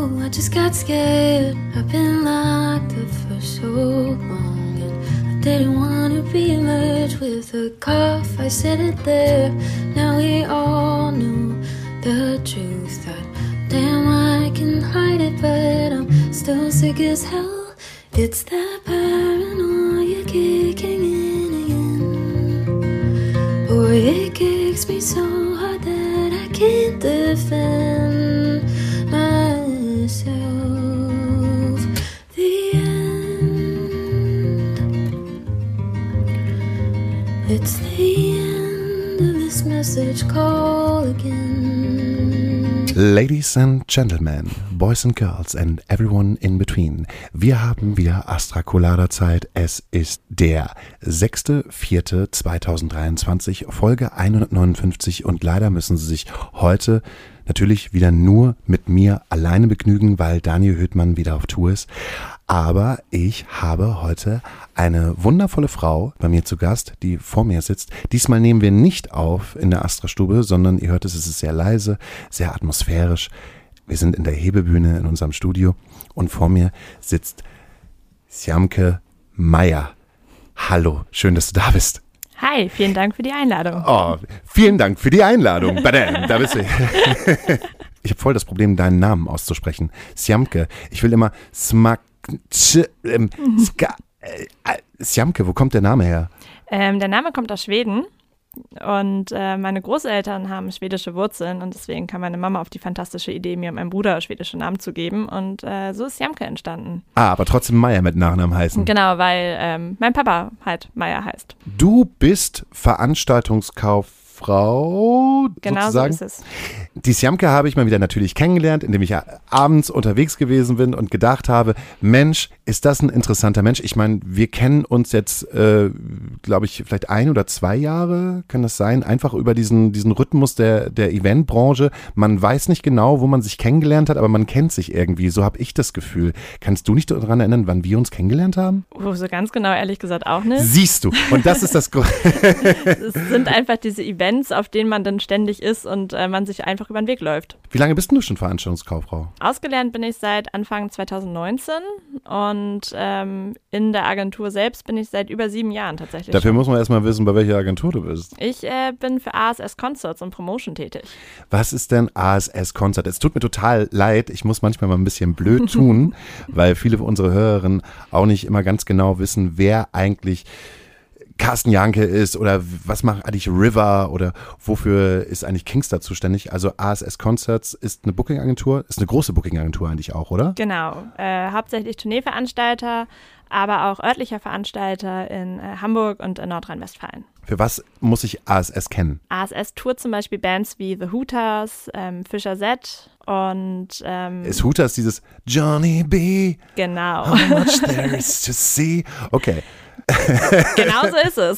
know, I just got scared. I've been locked up for so long, and I didn't want to be merged with a cough. I said it there. Now we all know the truth. That damn, I can hide it, but I'm still sick as hell. It's that paranoia kicking in again. Boy, it kicks me so hard that I can't defend myself. The end. It's the end of this message call again. Ladies and Gentlemen, Boys and Girls and everyone in between. Wir haben wieder Astra Colada Zeit. Es ist der 6.4.2023, Folge 159 und leider müssen Sie sich heute natürlich wieder nur mit mir alleine begnügen, weil Daniel Höhtmann wieder auf Tour ist. Aber ich habe heute eine wundervolle Frau bei mir zu Gast, die vor mir sitzt. Diesmal nehmen wir nicht auf in der Astra-Stube, sondern ihr hört es ist sehr leise, sehr atmosphärisch. Wir sind in der Hebebühne in unserem Studio und vor mir sitzt Sjamke Meier. Hallo, schön, dass du da bist. Hi, vielen Dank für die Einladung. Oh, vielen Dank für die Einladung. Badam, da bist du. Ich habe voll das Problem, deinen Namen auszusprechen. Sjamke. Ich will immer Sjamke, wo kommt der Name her? Der Name kommt aus Schweden und meine Großeltern haben schwedische Wurzeln und deswegen kam meine Mama auf die fantastische Idee, mir und meinem Bruder schwedische Namen zu geben und so ist Sjamke entstanden. Ah, aber trotzdem Meier mit Nachnamen heißen. Genau, weil mein Papa halt Meier heißt. Du bist Veranstaltungskauffrau, genau sozusagen. So ist es. Die Sjamke habe ich mal wieder natürlich kennengelernt, indem ich abends unterwegs gewesen bin und gedacht habe, Mensch, ist das ein interessanter Mensch. Ich meine, wir kennen uns jetzt, glaube ich, vielleicht 1 oder 2 Jahre, kann das sein, einfach über diesen Rhythmus der Eventbranche. Man weiß nicht genau, wo man sich kennengelernt hat, aber man kennt sich irgendwie. So habe ich das Gefühl. Kannst du dich daran erinnern, wann wir uns kennengelernt haben? So ganz genau, ehrlich gesagt, auch nicht. Siehst du. Und das ist das Es sind einfach diese Events, auf denen man dann ständig ist und man sich einfach über den Weg läuft. Wie lange bist denn du schon Veranstaltungskauffrau? Ausgelernt bin ich seit Anfang 2019 und in der Agentur selbst bin ich seit über 7 Jahren tatsächlich. Dafür muss man erstmal wissen, bei welcher Agentur du bist. Ich bin für ASS Concerts und Promotion tätig. Was ist denn ASS Concert? Es tut mir total leid, ich muss manchmal mal ein bisschen blöd tun, weil viele unserer Hörerinnen auch nicht immer ganz genau wissen, wer eigentlich Carsten Janke ist oder was macht eigentlich River oder wofür ist eigentlich Kingstar zuständig. Also ASS Concerts ist eine Booking-Agentur, ist eine große Booking-Agentur eigentlich auch, oder? Genau, hauptsächlich Tourneeveranstalter, aber auch örtlicher Veranstalter in Hamburg und in Nordrhein-Westfalen. Für was muss ich ASS kennen? ASS tourt zum Beispiel Bands wie The Hooters, Fischer Z und Ist Hooters dieses Johnny B? Genau. How much there is to see? Okay. Genau so ist es.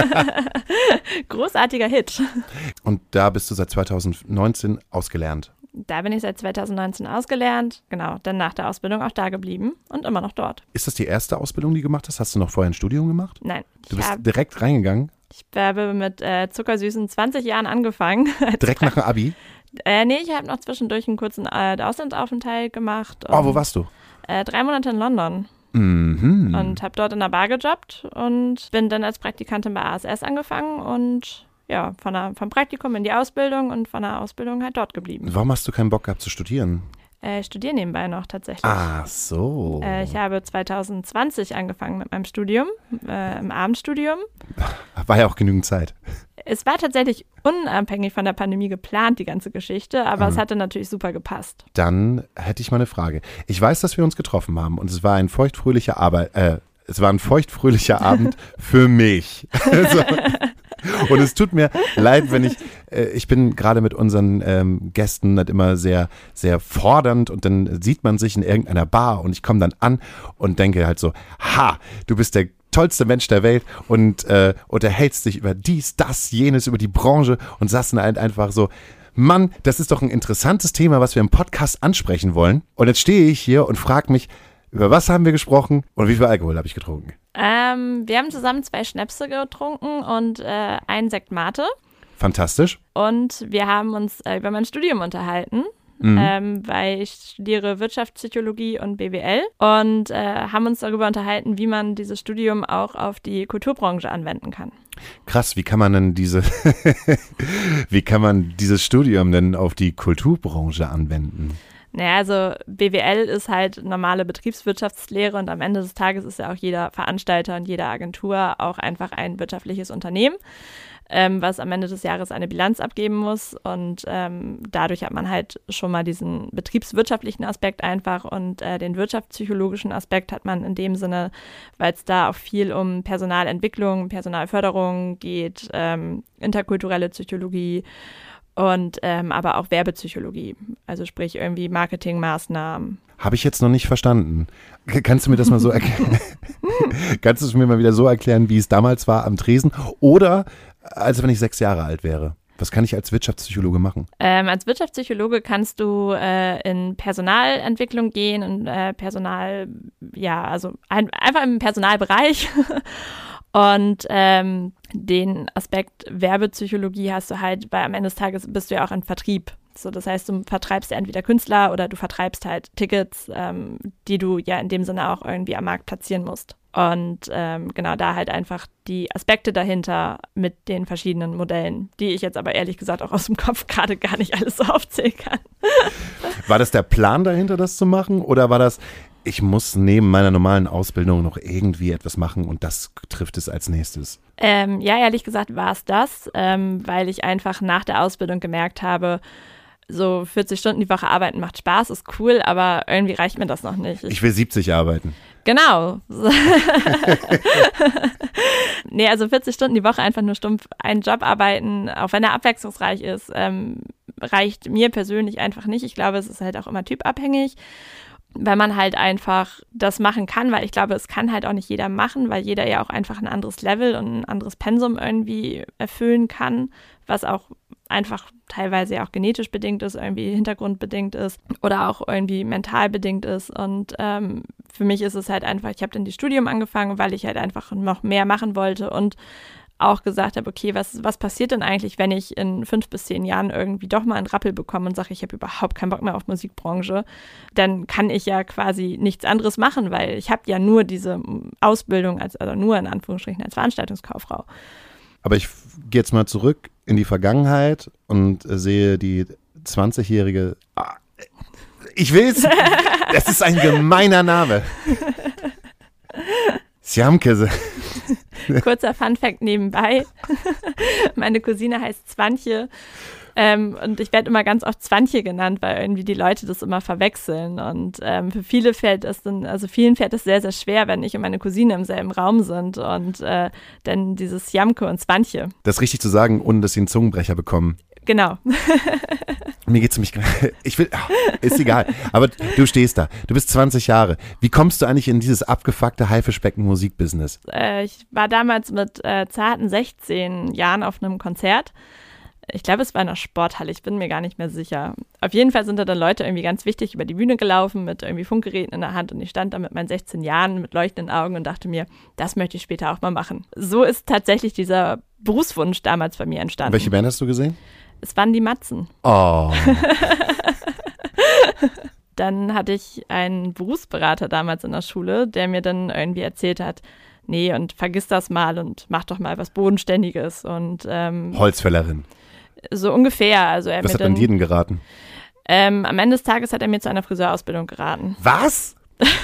Großartiger Hit. Und da bist du seit 2019 ausgelernt. Da bin ich seit 2019 ausgelernt, genau, dann nach der Ausbildung auch da geblieben und immer noch dort. Ist das die erste Ausbildung, die du gemacht hast? Hast du noch vorher ein Studium gemacht? Nein. Du bist direkt reingegangen? Ich habe mit zuckersüßen 20 Jahren angefangen. Direkt nach dem Abi? Nee, ich habe noch zwischendurch einen kurzen Auslandsaufenthalt gemacht. Oh, wo warst du? 3 Monate in London. Mhm. Und habe dort in der Bar gejobbt und bin dann als Praktikantin bei ASS angefangen und ja, vom Praktikum in die Ausbildung und von der Ausbildung halt dort geblieben. Warum hast du keinen Bock gehabt zu studieren? Ich studiere nebenbei noch tatsächlich. Ach so. Ich habe 2020 angefangen mit meinem Studium, im Abendstudium. War ja auch genügend Zeit. Es war tatsächlich unabhängig von der Pandemie geplant, die ganze Geschichte, aber es hatte natürlich super gepasst. Dann hätte ich mal eine Frage. Ich weiß, dass wir uns getroffen haben und es war ein feuchtfröhlicher Abend für mich. Also, und es tut mir leid, wenn ich bin gerade mit unseren Gästen halt immer sehr, sehr fordernd und dann sieht man sich in irgendeiner Bar und ich komme dann an und denke halt so, ha, du bist der tollste Mensch der Welt und unterhältst dich über dies, das, jenes, über die Branche und sagst dann halt einfach so, Mann, das ist doch ein interessantes Thema, was wir im Podcast ansprechen wollen. Und jetzt stehe ich hier und frage mich, über was haben wir gesprochen und wie viel Alkohol habe ich getrunken? Wir haben zusammen 2 Schnäpse getrunken und einen Sekt Mate. Fantastisch. Und wir haben uns über mein Studium unterhalten. weil ich studiere Wirtschaftspsychologie und BWL und haben uns darüber unterhalten, wie man dieses Studium auch auf die Kulturbranche anwenden kann. Krass, wie kann man denn dieses Studium denn auf die Kulturbranche anwenden? Naja, also BWL ist halt normale Betriebswirtschaftslehre und am Ende des Tages ist ja auch jeder Veranstalter und jede Agentur auch einfach ein wirtschaftliches Unternehmen, was am Ende des Jahres eine Bilanz abgeben muss und dadurch hat man halt schon mal diesen betriebswirtschaftlichen Aspekt einfach und den wirtschaftspsychologischen Aspekt hat man in dem Sinne, weil es da auch viel um Personalentwicklung, Personalförderung geht, interkulturelle Psychologie und aber auch Werbepsychologie, also sprich irgendwie Marketingmaßnahmen. Habe ich jetzt noch nicht verstanden. Kannst du mir das mal so erklären? Kannst du es mir mal wieder so erklären, wie es damals war am Tresen oder als wenn ich 6 Jahre alt wäre? Was kann ich als Wirtschaftspsychologe machen? Als Wirtschaftspsychologe kannst du in Personalentwicklung gehen und einfach im Personalbereich. Und den Aspekt Werbepsychologie hast du halt, weil am Ende des Tages bist du ja auch im Vertrieb. So, das heißt, du vertreibst ja entweder Künstler oder du vertreibst halt Tickets, die du ja in dem Sinne auch irgendwie am Markt platzieren musst. Und genau da halt einfach die Aspekte dahinter mit den verschiedenen Modellen, die ich jetzt aber ehrlich gesagt auch aus dem Kopf gerade gar nicht alles so aufzählen kann. War das der Plan dahinter, das zu machen? Oder war das, ich muss neben meiner normalen Ausbildung noch irgendwie etwas machen und das trifft es als nächstes? Ja, ehrlich gesagt war es das, weil ich einfach nach der Ausbildung gemerkt habe, so 40 Stunden die Woche arbeiten macht Spaß, ist cool, aber irgendwie reicht mir das noch nicht. Ich will 70 arbeiten. Genau. Nee, also 40 Stunden die Woche einfach nur stumpf einen Job arbeiten, auch wenn er abwechslungsreich ist, reicht mir persönlich einfach nicht. Ich glaube, es ist halt auch immer typabhängig, weil man halt einfach das machen kann, weil ich glaube, es kann halt auch nicht jeder machen, weil jeder ja auch einfach ein anderes Level und ein anderes Pensum irgendwie erfüllen kann, was auch einfach teilweise ja auch genetisch bedingt ist, irgendwie hintergrundbedingt ist oder auch irgendwie mental bedingt ist. Und für mich ist es halt einfach, ich habe dann das Studium angefangen, weil ich halt einfach noch mehr machen wollte und auch gesagt habe, okay, was passiert denn eigentlich, wenn ich in 5 bis 10 Jahren irgendwie doch mal einen Rappel bekomme und sage, ich habe überhaupt keinen Bock mehr auf Musikbranche, dann kann ich ja quasi nichts anderes machen, weil ich habe ja nur diese Ausbildung, also nur in Anführungsstrichen als Veranstaltungskauffrau. Aber ich gehe jetzt mal zurück in die Vergangenheit und sehe die 20-jährige, ich will's, das ist ein gemeiner Name. Sjamke. Kurzer Funfact nebenbei. Meine Cousine heißt Zwantje und ich werde immer ganz oft Zwantje genannt, weil irgendwie die Leute das immer verwechseln und für viele vielen fällt es sehr, sehr schwer, wenn ich und meine Cousine im selben Raum sind und dann dieses Jamke und Zwantje. Das richtig zu sagen, ohne dass sie einen Zungenbrecher bekommen. Genau. Mir geht's um mich, ist egal, aber du stehst da, du bist 20 Jahre. Wie kommst du eigentlich in dieses abgefuckte Haifischbecken-Musikbusiness? Ich war damals mit zarten 16 Jahren auf einem Konzert. Ich glaube, es war in einer Sporthalle, ich bin mir gar nicht mehr sicher. Auf jeden Fall sind da dann Leute irgendwie ganz wichtig über die Bühne gelaufen mit irgendwie Funkgeräten in der Hand und ich stand da mit meinen 16 Jahren mit leuchtenden Augen und dachte mir, das möchte ich später auch mal machen. So ist tatsächlich dieser Berufswunsch damals bei mir entstanden. Welche Band hast du gesehen? Es waren die Matzen. Oh. Dann hatte ich einen Berufsberater damals in der Schule, der mir dann irgendwie erzählt hat, nee, und vergiss das mal und mach doch mal was Bodenständiges. Und Holzfällerin. So ungefähr. Also was hat man dir denn geraten? Am Ende des Tages hat er mir zu einer Friseurausbildung geraten. Was?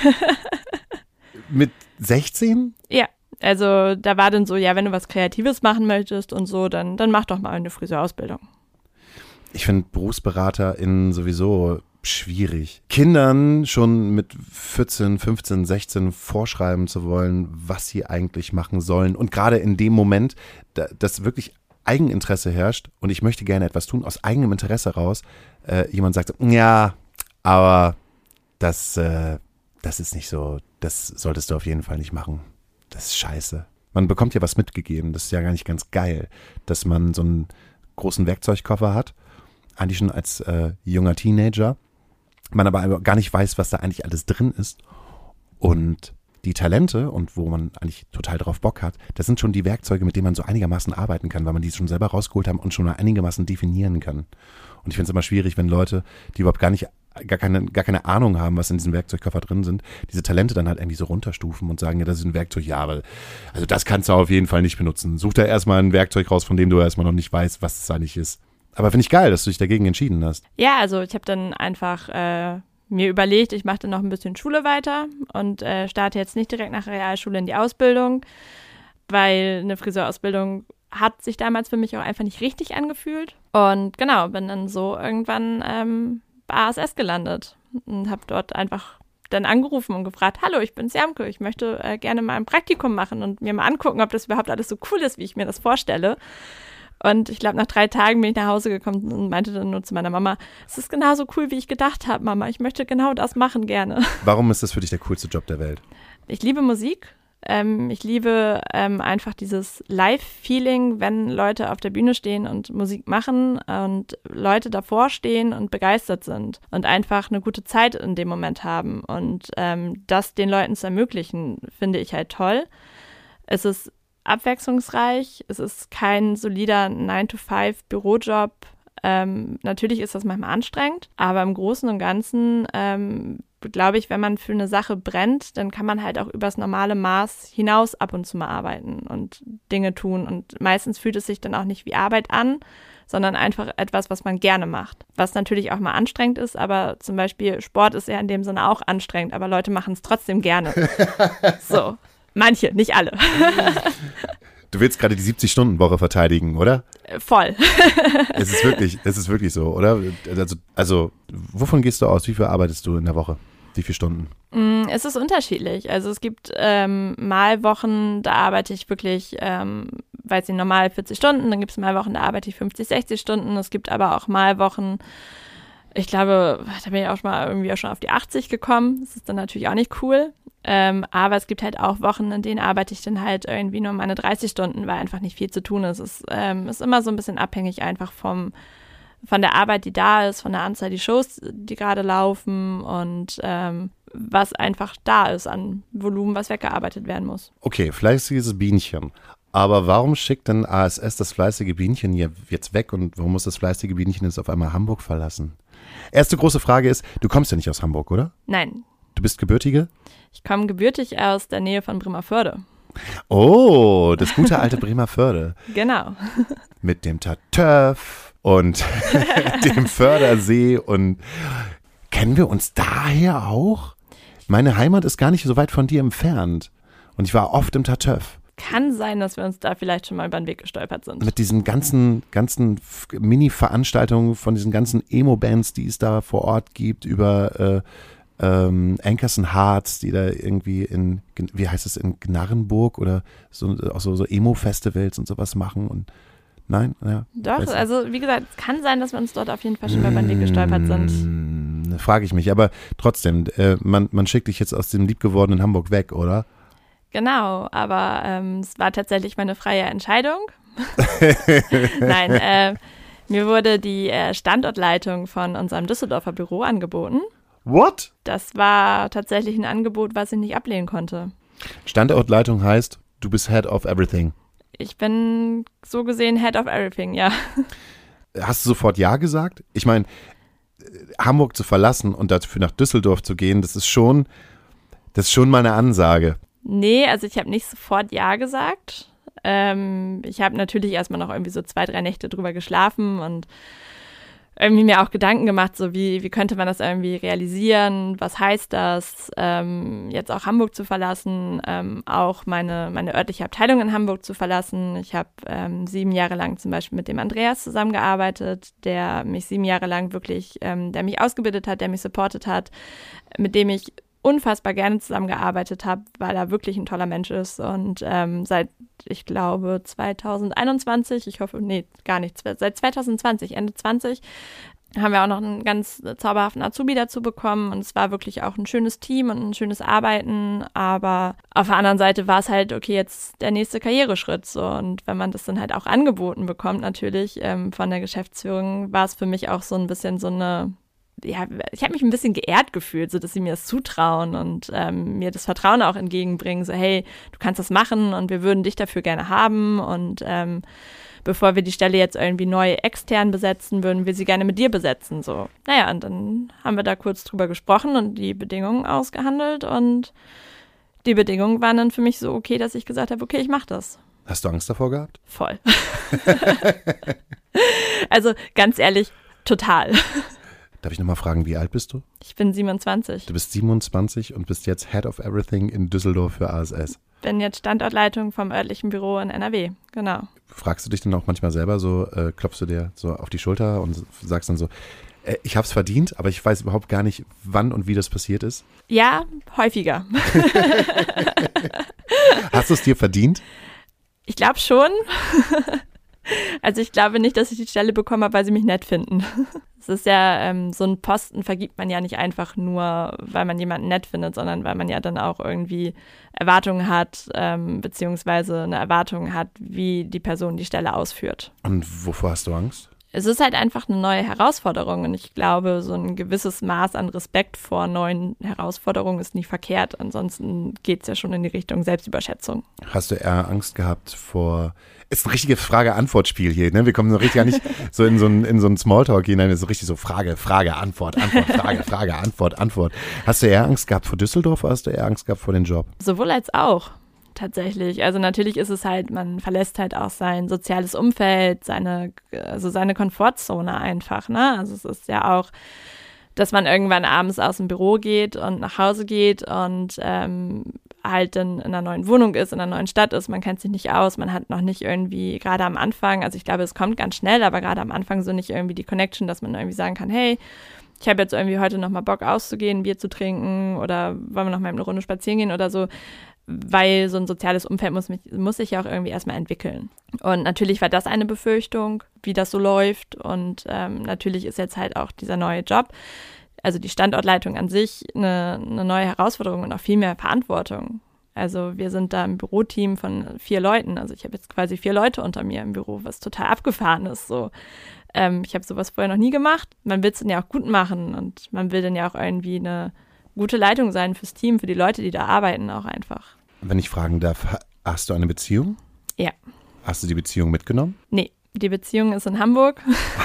Mit 16? Ja. Also da war dann so, ja, wenn du was Kreatives machen möchtest und so, dann mach doch mal eine Friseurausbildung. Ich finde BerufsberaterInnen sowieso schwierig. Kindern schon mit 14, 15, 16 vorschreiben zu wollen, was sie eigentlich machen sollen. Und gerade in dem Moment, dass wirklich Eigeninteresse herrscht und ich möchte gerne etwas tun, aus eigenem Interesse raus, jemand sagt, ja, aber das ist nicht so, das solltest du auf jeden Fall nicht machen. Das ist scheiße. Man bekommt ja was mitgegeben, das ist ja gar nicht ganz geil, dass man so einen großen Werkzeugkoffer hat, eigentlich schon als junger Teenager, man aber gar nicht weiß, was da eigentlich alles drin ist und die Talente und wo man eigentlich total drauf Bock hat, das sind schon die Werkzeuge, mit denen man so einigermaßen arbeiten kann, weil man die schon selber rausgeholt haben und schon einigermaßen definieren kann. Und ich finde es immer schwierig, wenn Leute, die überhaupt gar keine Ahnung haben, was in diesem Werkzeugkoffer drin sind, diese Talente dann halt irgendwie so runterstufen und sagen, ja, das ist ein Werkzeug, ja, aber also das kannst du auf jeden Fall nicht benutzen. Such da erstmal ein Werkzeug raus, von dem du erstmal noch nicht weißt, was es eigentlich ist. Aber finde ich geil, dass du dich dagegen entschieden hast. Ja, also ich habe dann einfach mir überlegt, ich mache dann noch ein bisschen Schule weiter und starte jetzt nicht direkt nach der Realschule in die Ausbildung, weil eine Friseurausbildung hat sich damals für mich auch einfach nicht richtig angefühlt. Und genau, bin dann so irgendwann bei ASS gelandet und habe dort einfach dann angerufen und gefragt, hallo, ich bin's Jamke, ich möchte gerne mal ein Praktikum machen und mir mal angucken, ob das überhaupt alles so cool ist, wie ich mir das vorstelle. Und ich glaube, nach 3 Tagen bin ich nach Hause gekommen und meinte dann nur zu meiner Mama, es ist genauso cool, wie ich gedacht habe, Mama. Ich möchte genau das machen gerne. Warum ist das für dich der coolste Job der Welt? Ich liebe Musik. Ich liebe einfach dieses Live-Feeling, wenn Leute auf der Bühne stehen und Musik machen und Leute davor stehen und begeistert sind und einfach eine gute Zeit in dem Moment haben. Und das den Leuten zu ermöglichen, finde ich halt toll. Es ist abwechslungsreich, es ist kein solider 9-to-5-Bürojob. Natürlich ist das manchmal anstrengend, aber im Großen und Ganzen glaube ich, wenn man für eine Sache brennt, dann kann man halt auch übers normale Maß hinaus ab und zu mal arbeiten und Dinge tun. Und meistens fühlt es sich dann auch nicht wie Arbeit an, sondern einfach etwas, was man gerne macht. Was natürlich auch mal anstrengend ist, aber zum Beispiel Sport ist ja in dem Sinne auch anstrengend, aber Leute machen es trotzdem gerne. So. Manche, nicht alle. Du willst gerade die 70-Stunden-Woche verteidigen, oder? Voll. Es ist wirklich so, oder? Also, wovon gehst du aus? Wie viel arbeitest du in der Woche? Wie viele Stunden? Es ist unterschiedlich. Also es gibt mal Wochen, da arbeite ich wirklich, weiß ich, normal 40 Stunden. Dann gibt es mal Wochen, da arbeite ich 50, 60 Stunden. Es gibt aber auch mal Wochen, ich glaube, da bin ich auch schon auf die 80 gekommen. Das ist dann natürlich auch nicht cool. Aber es gibt halt auch Wochen, in denen arbeite ich dann halt irgendwie nur meine 30 Stunden, weil einfach nicht viel zu tun ist. Es ist immer so ein bisschen abhängig einfach von der Arbeit, die da ist, von der Anzahl der Shows, die gerade laufen und was einfach da ist an Volumen, was weggearbeitet werden muss. Okay, fleißiges Bienchen. Aber warum schickt denn ASS das fleißige Bienchen jetzt weg und warum muss das fleißige Bienchen jetzt auf einmal Hamburg verlassen? Erste große Frage ist, du kommst ja nicht aus Hamburg, oder? Nein. Du bist Gebürtige? Ich komme gebürtig aus der Nähe von Bremerförde. Oh, das gute alte Bremerförde. Genau. Mit dem Tatöff und dem Fördersee und kennen wir uns daher auch? Meine Heimat ist gar nicht so weit von dir entfernt und ich war oft im Tatöff. Kann sein, dass wir uns da vielleicht schon mal über den Weg gestolpert sind. Mit diesen ganzen Mini-Veranstaltungen von diesen ganzen Emo-Bands, die es da vor Ort gibt, über Anchors and Hearts, die da irgendwie in Gnarrenburg oder so Emo-Festivals und sowas machen und nein? Ja, doch, also wie gesagt, es kann sein, dass wir uns dort auf jeden Fall schon mal über den Weg gestolpert sind. Frage ich mich, aber trotzdem, man schickt dich jetzt aus dem liebgewordenen Hamburg weg, oder? Genau, aber es war tatsächlich meine freie Entscheidung. Nein, mir wurde die Standortleitung von unserem Düsseldorfer Büro angeboten. What? Das war tatsächlich ein Angebot, was ich nicht ablehnen konnte. Standortleitung heißt, du bist Head of Everything. Ich bin so gesehen Head of Everything, ja. Hast du sofort Ja gesagt? Ich meine, Hamburg zu verlassen und dafür nach Düsseldorf zu gehen, das ist schon mal eine Ansage. Nee, also ich habe nicht sofort Ja gesagt. Ich habe natürlich erstmal noch irgendwie so 2, 3 Nächte drüber geschlafen und irgendwie mir auch Gedanken gemacht, so wie könnte man das irgendwie realisieren, was heißt das, jetzt auch Hamburg zu verlassen, auch meine örtliche Abteilung in Hamburg zu verlassen. Ich habe 7 Jahre lang zum Beispiel mit dem Andreas zusammengearbeitet, der mich 7 Jahre lang wirklich, der mich ausgebildet hat, der mich supportet hat, mit dem ich unfassbar gerne zusammengearbeitet habe, weil er wirklich ein toller Mensch ist und seit, ich glaube, 2021, ich hoffe, nee, gar nicht, seit 2020, Ende 20, haben wir auch noch einen ganz zauberhaften Azubi dazu bekommen und es war wirklich auch ein schönes Team und ein schönes Arbeiten, aber auf der anderen Seite war es halt, okay, jetzt der nächste Karriereschritt so und wenn man das dann halt auch angeboten bekommt natürlich von der Geschäftsführung, war es für mich auch so ein bisschen so eine ja, ich habe mich ein bisschen geehrt gefühlt, so dass sie mir das zutrauen und mir das Vertrauen auch entgegenbringen, so hey, du kannst das machen und wir würden dich dafür gerne haben und bevor wir die Stelle jetzt irgendwie neu extern besetzen, würden wir sie gerne mit dir besetzen, so. Naja, und dann haben wir da kurz drüber gesprochen und die Bedingungen ausgehandelt und die Bedingungen waren dann für mich so okay, dass ich gesagt habe, okay, ich mache das. Hast du Angst davor gehabt? Voll. Also ganz ehrlich, total. Darf ich nochmal fragen, wie alt bist du? Ich bin 27. Du bist 27 und bist jetzt Head of Everything in Düsseldorf für ASS. Bin jetzt Standortleitung vom örtlichen Büro in NRW, genau. Fragst du dich dann auch manchmal selber so, klopfst du dir so auf die Schulter und sagst dann so, ich hab's verdient, aber ich weiß überhaupt gar nicht, wann und wie das passiert ist? Ja, häufiger. Hast du es dir verdient? Ich glaube schon. Also ich glaube nicht, dass ich die Stelle bekommen habe, weil sie mich nett finden. Es ist ja, so einen Posten vergibt man ja nicht einfach nur, weil man jemanden nett findet, sondern weil man ja dann auch irgendwie Erwartungen hat, beziehungsweise eine Erwartung hat, wie die Person die Stelle ausführt. Und wovor hast du Angst? Es ist halt einfach eine neue Herausforderung und ich glaube, so ein gewisses Maß an Respekt vor neuen Herausforderungen ist nie verkehrt. Ansonsten geht es ja schon in die Richtung Selbstüberschätzung. Hast du eher Angst gehabt vor, ist ein richtiges Frage-Antwort-Spiel hier, ne? Wir kommen so richtig gar nicht so in so einen Smalltalk hinein, so richtig so Frage, Antwort, Frage, Antwort. Hast du eher Angst gehabt vor Düsseldorf oder hast du eher Angst gehabt vor den Job? Sowohl als auch. Tatsächlich. Also natürlich ist es halt, man verlässt halt auch sein soziales Umfeld, seine Komfortzone einfach, ne? Also es ist ja auch, dass man irgendwann abends aus dem Büro geht und nach Hause geht und halt dann in einer neuen Wohnung ist, in einer neuen Stadt ist, man kennt sich nicht aus, man hat noch nicht irgendwie, gerade am Anfang, also ich glaube, es kommt ganz schnell, aber gerade am Anfang so nicht irgendwie die Connection, dass man irgendwie sagen kann, hey, ich habe jetzt irgendwie heute nochmal Bock auszugehen, Bier zu trinken oder wollen wir nochmal eine Runde spazieren gehen oder so, weil so ein soziales Umfeld muss sich ja auch irgendwie erstmal entwickeln. Und natürlich war das eine Befürchtung, wie das so läuft und natürlich ist jetzt halt auch dieser neue Job, also die Standortleitung an sich, eine neue Herausforderung und auch viel mehr Verantwortung. Also wir sind da im Büroteam von 4 Leuten, also ich habe jetzt quasi 4 Leute unter mir im Büro, was total abgefahren ist, so. Ich habe sowas vorher noch nie gemacht. Man will es dann ja auch gut machen und man will dann ja auch irgendwie eine gute Leitung sein fürs Team, für die Leute, die da arbeiten auch einfach. Wenn ich fragen darf, hast du eine Beziehung? Ja. Hast du die Beziehung mitgenommen? Nee, die Beziehung ist in Hamburg.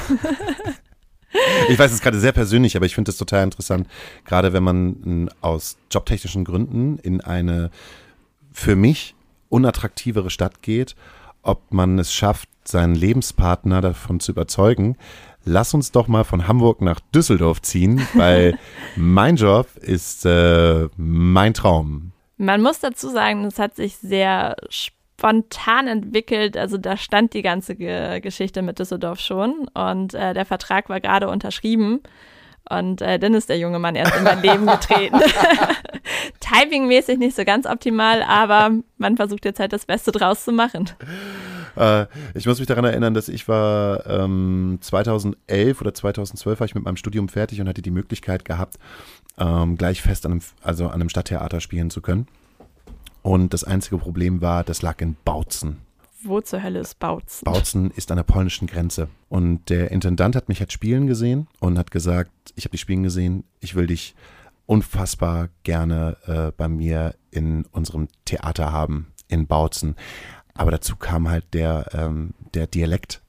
Ich weiß, es ist gerade sehr persönlich, aber ich finde es total interessant, gerade wenn man aus jobtechnischen Gründen in eine für mich unattraktivere Stadt geht, ob man es schafft, seinen Lebenspartner davon zu überzeugen, lass uns doch mal von Hamburg nach Düsseldorf ziehen, weil mein Job ist mein Traum. Man muss dazu sagen, es hat sich sehr spontan entwickelt, also da stand die ganze Geschichte mit Düsseldorf schon und der Vertrag war gerade unterschrieben und dann ist der junge Mann erst in mein Leben getreten. Timingmäßig nicht so ganz optimal, aber man versucht jetzt halt das Beste draus zu machen. Ich muss mich daran erinnern, dass ich war 2011 oder 2012 war ich mit meinem Studium fertig und hatte die Möglichkeit gehabt, gleich fest an einem Stadttheater spielen zu können. Und das einzige Problem war, das lag in Bautzen. Wo zur Hölle ist Bautzen? Bautzen ist an der polnischen Grenze. Und der Intendant hat mich halt spielen gesehen und hat gesagt, ich habe dich spielen gesehen, ich will dich unfassbar gerne bei mir in unserem Theater haben, in Bautzen. Aber dazu kam halt der Dialekt.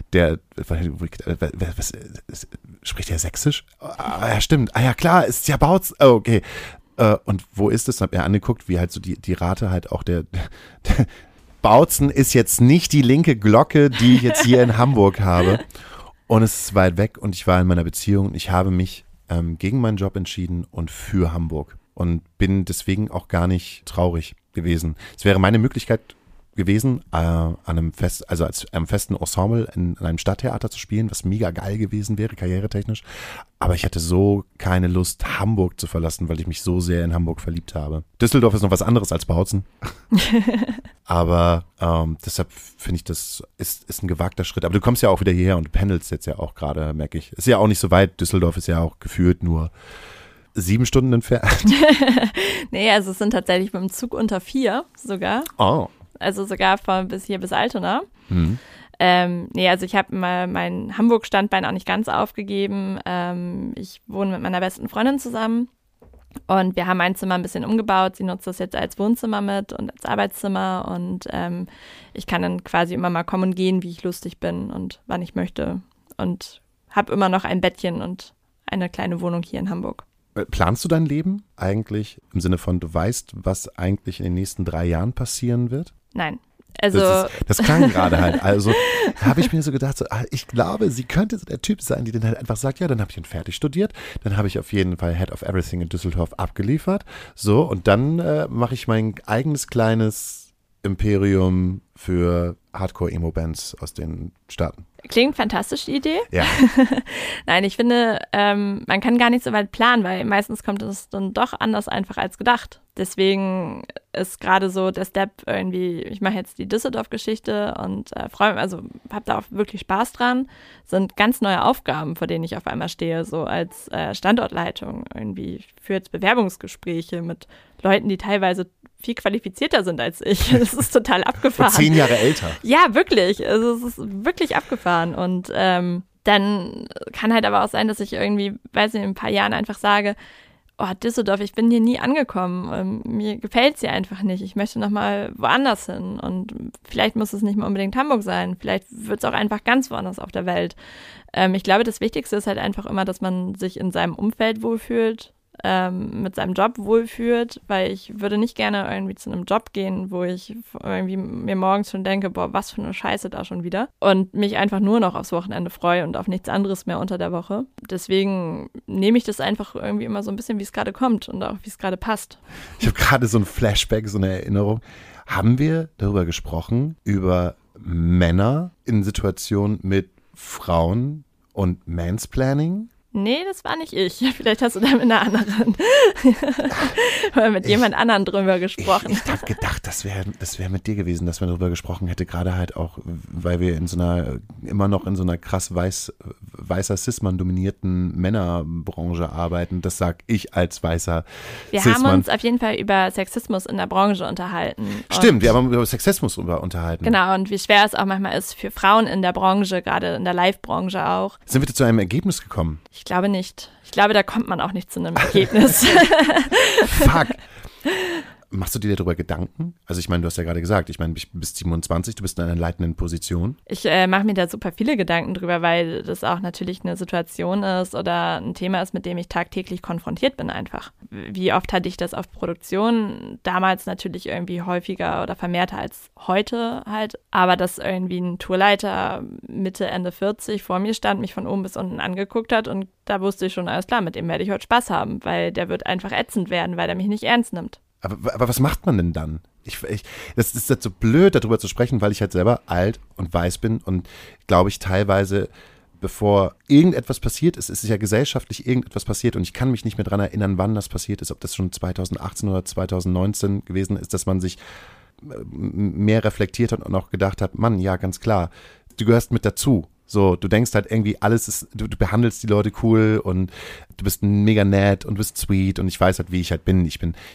Was spricht der Sächsisch? Ja, stimmt. Ja, klar, ist ja Bautzen. Oh, okay. Und wo ist es? Hab mir angeguckt, wie halt so die Rate halt auch der Bautzen ist jetzt nicht die linke Glocke, die ich jetzt hier in Hamburg habe. Und es ist weit weg und ich war in meiner Beziehung und ich habe mich gegen meinen Job entschieden und für Hamburg. Und bin deswegen auch gar nicht traurig gewesen. Es wäre meine Möglichkeit gewesen, an einem festen Ensemble in einem Stadttheater zu spielen, was mega geil gewesen wäre, karrieretechnisch. Aber ich hatte so keine Lust, Hamburg zu verlassen, weil ich mich so sehr in Hamburg verliebt habe. Düsseldorf ist noch was anderes als Bautzen. Aber deshalb finde ich, das ist ein gewagter Schritt. Aber du kommst ja auch wieder hierher und du pendelst jetzt ja auch gerade, merke ich. Ist ja auch nicht so weit. Düsseldorf ist ja auch gefühlt nur 7 Stunden entfernt. Nee, also es sind tatsächlich mit dem Zug unter 4 sogar. Oh. Also sogar bis Altona. Nee, also ich habe mal mein Hamburg-Standbein auch nicht ganz aufgegeben. Ich wohne mit meiner besten Freundin zusammen und wir haben mein Zimmer ein bisschen umgebaut. Sie nutzt das jetzt als Wohnzimmer mit und als Arbeitszimmer und ich kann dann quasi immer mal kommen und gehen, wie ich lustig bin und wann ich möchte und habe immer noch ein Bettchen und eine kleine Wohnung hier in Hamburg. Planst du dein Leben eigentlich im Sinne von, du weißt, was eigentlich in den nächsten 3 Jahren passieren wird? Nein. Also das klang gerade halt. Also habe ich mir so gedacht, ich glaube, sie könnte so der Typ sein, die dann halt einfach sagt, ja, dann habe ich ihn fertig studiert, dann habe ich auf jeden Fall Head of Everything in Düsseldorf abgeliefert. So, und dann mache ich mein eigenes kleines Imperium für Hardcore-Emo-Bands aus den Staaten. Klingt fantastisch, die Idee. Ja. Nein, ich finde, man kann gar nicht so weit planen, weil meistens kommt es dann doch anders einfach als gedacht. Deswegen ist gerade so der Step irgendwie, ich mache jetzt die Düsseldorf-Geschichte und freue mich, also habe da auch wirklich Spaß dran. Sind ganz neue Aufgaben, vor denen ich auf einmal stehe, so als Standortleitung. Irgendwie ich führe jetzt Bewerbungsgespräche mit Leuten, die teilweise viel qualifizierter sind als ich. Das ist total abgefahren. 10 Jahre älter. Ja, wirklich. Also es ist wirklich abgefahren. Und dann kann halt aber auch sein, dass ich irgendwie, weiß nicht, in ein paar Jahren einfach sage, oh, Düsseldorf, ich bin hier nie angekommen. Mir gefällt sie einfach nicht. Ich möchte nochmal woanders hin. Und vielleicht muss es nicht mal unbedingt Hamburg sein. Vielleicht wird es auch einfach ganz woanders auf der Welt. Ich glaube, das Wichtigste ist halt einfach immer, dass man sich in seinem Umfeld wohlfühlt, mit seinem Job wohlfühlt, weil ich würde nicht gerne irgendwie zu einem Job gehen, wo ich irgendwie mir morgens schon denke, boah, was für eine Scheiße da schon wieder und mich einfach nur noch aufs Wochenende freue und auf nichts anderes mehr unter der Woche. Deswegen nehme ich das einfach irgendwie immer so ein bisschen, wie es gerade kommt und auch wie es gerade passt. Ich habe gerade so ein Flashback, so eine Erinnerung. Haben wir darüber gesprochen, über Männer in Situationen mit Frauen und Mansplaining? Nee, das war nicht ich. Vielleicht hast du da mit einer anderen oder mit jemand anderen drüber gesprochen. Ich habe gedacht, das wär mit dir gewesen, dass man darüber gesprochen hätte, gerade halt auch, weil wir immer noch in so einer krass weißer Cis-Mann dominierten Männerbranche arbeiten. Das sag ich als weißer Wir Cis-Mann. haben uns auf jeden Fall über Sexismus in der Branche unterhalten. Stimmt, wir haben über Sexismus unterhalten. Genau, und wie schwer es auch manchmal ist für Frauen in der Branche, gerade in der Live-Branche auch. Sind wir zu einem Ergebnis gekommen? Ich glaube nicht. Ich glaube, da kommt man auch nicht zu einem Ergebnis. Fuck. Machst du dir darüber Gedanken? Also ich meine, du hast ja gerade gesagt, ich meine, du bist 27, du bist in einer leitenden Position. Ich mache mir da super viele Gedanken drüber, weil das auch natürlich eine Situation ist oder ein Thema ist, mit dem ich tagtäglich konfrontiert bin einfach. Wie oft hatte ich das auf Produktion? Damals natürlich irgendwie häufiger oder vermehrter als heute halt. Aber dass irgendwie ein Tourleiter Mitte, Ende 40 vor mir stand, mich von oben bis unten angeguckt hat und da wusste ich schon, alles klar, mit dem werde ich heute Spaß haben, weil der wird einfach ätzend werden, weil er mich nicht ernst nimmt. Aber was macht man denn dann? Das ist jetzt so blöd, darüber zu sprechen, weil ich halt selber alt und weiß bin und glaube ich teilweise, bevor irgendetwas passiert ist, ist es ja gesellschaftlich irgendetwas passiert und ich kann mich nicht mehr daran erinnern, wann das passiert ist, ob das schon 2018 oder 2019 gewesen ist, dass man sich mehr reflektiert hat und auch gedacht hat, Mann, ja, ganz klar, du gehörst mit dazu. So, du denkst halt irgendwie, alles ist, du behandelst die Leute cool und du bist mega nett und bist sweet und ich weiß halt, wie ich halt bin. Ich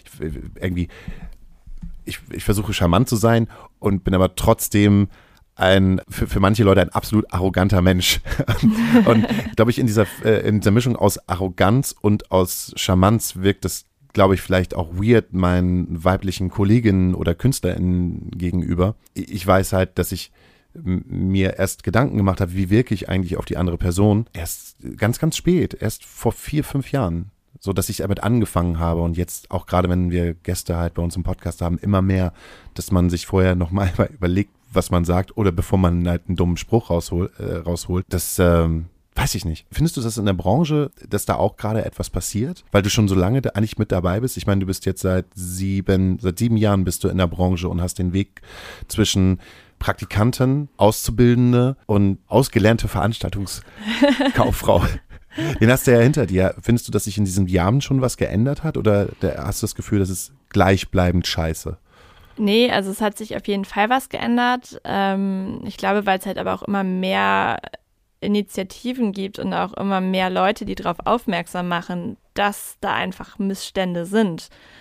versuche charmant zu sein und bin aber trotzdem für manche Leute ein absolut arroganter Mensch. Und glaube ich, in dieser Mischung aus Arroganz und aus Charmanz wirkt es, glaube ich, vielleicht auch weird meinen weiblichen Kolleginnen oder KünstlerInnen gegenüber. Ich weiß halt, dass ich mir erst Gedanken gemacht habe, wie wirke ich eigentlich auf die andere Person, erst ganz, ganz spät, erst vor 4-5 Jahren, so dass ich damit angefangen habe und jetzt auch gerade, wenn wir Gäste halt bei uns im Podcast haben, immer mehr, dass man sich vorher nochmal überlegt, was man sagt oder bevor man halt einen dummen Spruch rausholt, das weiß ich nicht. Findest du das in der Branche, dass da auch gerade etwas passiert? Weil du schon so lange eigentlich mit dabei bist. Ich meine, du bist jetzt seit 7 Jahren bist du in der Branche und hast den Weg zwischen Praktikantin, Auszubildende und ausgelernte Veranstaltungskauffrau. Den hast du ja hinter dir. Findest du, dass sich in diesen Jahren schon was geändert hat oder hast du das Gefühl, dass es gleichbleibend scheiße? Nee, also es hat sich auf jeden Fall was geändert. Ich glaube, weil es halt aber auch immer mehr Initiativen gibt und auch immer mehr Leute, die darauf aufmerksam machen, dass da einfach Missstände sind.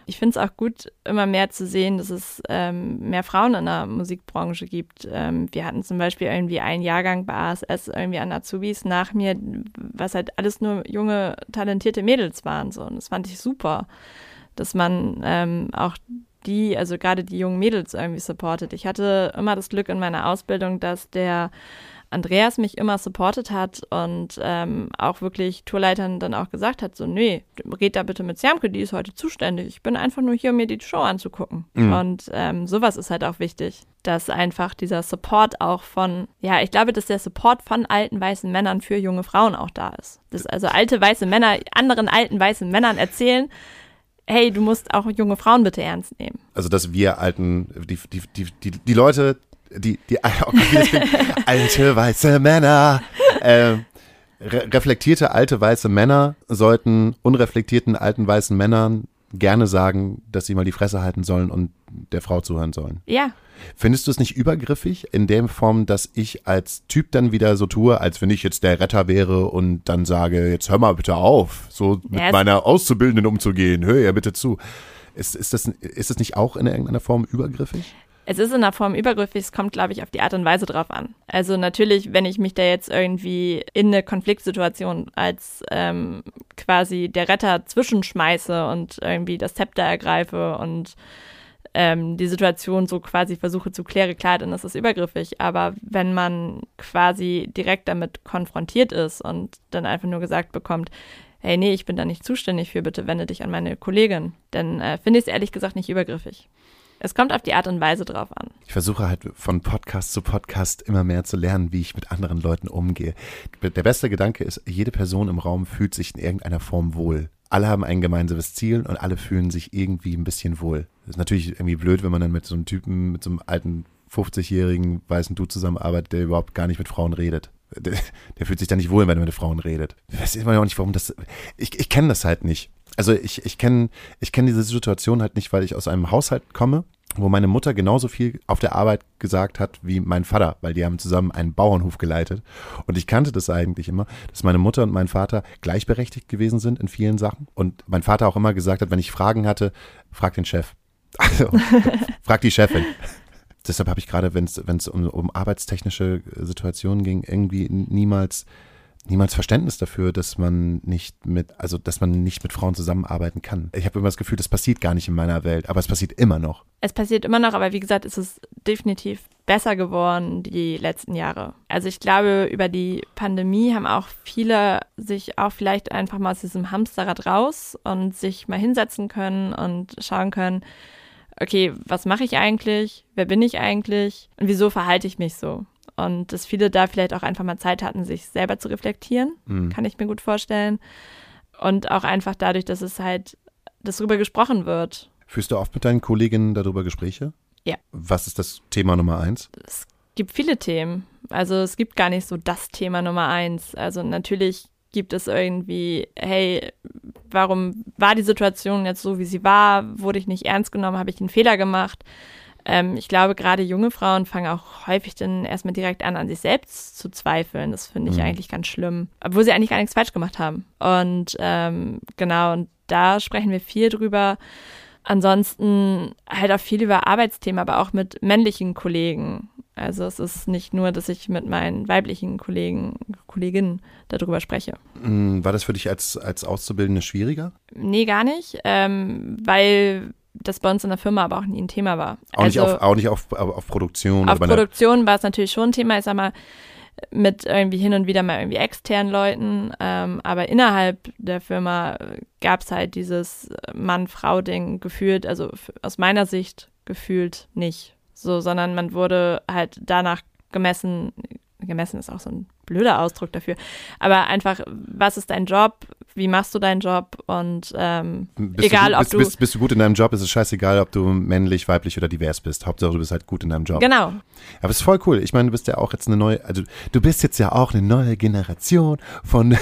Ich finde es auch gut, immer mehr zu sehen, dass es mehr Frauen in der Musikbranche gibt. Wir hatten zum Beispiel irgendwie einen Jahrgang bei ASS irgendwie an Azubis nach mir, was halt alles nur junge, talentierte Mädels waren. So. Und das fand ich super, dass man auch also gerade die jungen Mädels irgendwie supportet. Ich hatte immer das Glück in meiner Ausbildung, dass der Andreas mich immer supportet hat und auch wirklich Tourleitern dann auch gesagt hat, so, nee, red da bitte mit Siamke, die ist heute zuständig. Ich bin einfach nur hier, um mir die Show anzugucken. Mhm. Und sowas ist halt auch wichtig, dass einfach dieser Support auch ich glaube, dass der Support von alten weißen Männern für junge Frauen auch da ist. Dass also alte weiße Männer anderen alten weißen Männern erzählen, hey, du musst auch junge Frauen bitte ernst nehmen. Also, dass wir die Leute, alte weiße Männer, reflektierte alte weiße Männer sollten unreflektierten alten weißen Männern gerne sagen, dass sie mal die Fresse halten sollen und der Frau zuhören sollen. Ja. Findest du es nicht übergriffig in der Form, dass ich als Typ dann wieder so tue, als wenn ich jetzt der Retter wäre und dann sage, jetzt hör mal bitte auf, so mit meiner Auszubildenden umzugehen, hör ja bitte zu. Ist das nicht auch in irgendeiner Form übergriffig? Es ist in einer Form übergriffig, es kommt, glaube ich, auf die Art und Weise drauf an. Also natürlich, wenn ich mich da jetzt irgendwie in eine Konfliktsituation als quasi der Retter zwischenschmeiße und irgendwie das Zepter ergreife und die Situation so quasi versuche zu klären, klar, dann ist es übergriffig. Aber wenn man quasi direkt damit konfrontiert ist und dann einfach nur gesagt bekommt, hey, nee, ich bin da nicht zuständig für, bitte wende dich an meine Kollegin, dann finde ich es ehrlich gesagt nicht übergriffig. Es kommt auf die Art und Weise drauf an. Ich versuche halt von Podcast zu Podcast immer mehr zu lernen, wie ich mit anderen Leuten umgehe. Der beste Gedanke ist, jede Person im Raum fühlt sich in irgendeiner Form wohl. Alle haben ein gemeinsames Ziel und alle fühlen sich irgendwie ein bisschen wohl. Das ist natürlich irgendwie blöd, wenn man dann mit so einem Typen, mit so einem alten 50-jährigen weißen Dude zusammenarbeitet, der überhaupt gar nicht mit Frauen redet. Der fühlt sich da nicht wohl, wenn er mit Frauen redet. Ich weiß immer noch nicht, warum das. Ich kenne das halt nicht. Also ich kenne diese Situation halt nicht, weil ich aus einem Haushalt komme, wo meine Mutter genauso viel auf der Arbeit gesagt hat wie mein Vater, weil die haben zusammen einen Bauernhof geleitet. Und ich kannte das eigentlich immer, dass meine Mutter und mein Vater gleichberechtigt gewesen sind in vielen Sachen. Und mein Vater auch immer gesagt hat, wenn ich Fragen hatte, frag den Chef. Also, frag die Chefin. Deshalb habe ich gerade, wenn es um arbeitstechnische Situationen ging, irgendwie niemals Verständnis dafür, dass man nicht mit Frauen zusammenarbeiten kann. Ich habe immer das Gefühl, das passiert gar nicht in meiner Welt, aber es passiert immer noch. Es passiert immer noch, aber wie gesagt, es ist definitiv besser geworden die letzten Jahre. Also ich glaube, über die Pandemie haben auch viele sich auch vielleicht einfach mal aus diesem Hamsterrad raus und sich mal hinsetzen können und schauen können, okay, was mache ich eigentlich? Wer bin ich eigentlich? Und wieso verhalte ich mich so? Und dass viele da vielleicht auch einfach mal Zeit hatten, sich selber zu reflektieren, kann ich mir gut vorstellen. Und auch einfach dadurch, dass es halt, dass darüber gesprochen wird. Führst du oft mit deinen Kolleginnen darüber Gespräche? Ja. Was ist das Thema Nummer 1? Es gibt viele Themen. Also es gibt gar nicht so das Thema Nummer 1. Also natürlich gibt es irgendwie, hey, warum war die Situation jetzt so, wie sie war? Wurde ich nicht ernst genommen? Habe ich einen Fehler gemacht? Ich glaube, gerade junge Frauen fangen auch häufig dann erstmal direkt an sich selbst zu zweifeln. Das finde ich eigentlich ganz schlimm. Obwohl sie eigentlich gar nichts falsch gemacht haben. Und genau, und da sprechen wir viel drüber. Ansonsten halt auch viel über Arbeitsthemen, aber auch mit männlichen Kollegen. Also es ist nicht nur, dass ich mit meinen weiblichen Kolleginnen darüber spreche. War das für dich als Auszubildende schwieriger? Nee, gar nicht, weil das bei uns in der Firma aber auch nie ein Thema war. Auch nicht auf Produktion? Auf Produktion war es natürlich schon ein Thema, ich sag mal, mit irgendwie hin und wieder mal irgendwie externen Leuten, aber innerhalb der Firma gab es halt dieses Mann-Frau-Ding gefühlt, also aus meiner Sicht gefühlt nicht. So, sondern man wurde halt danach gemessen ist auch so ein blöder Ausdruck dafür, aber einfach, was ist dein Job, wie machst du deinen Job und bist du gut in deinem Job, ist es scheißegal, ob du männlich, weiblich oder divers bist, Hauptsache du bist halt gut in deinem Job. Genau. Aber es ist voll cool, ich meine, du bist ja auch jetzt du bist jetzt ja auch eine neue Generation von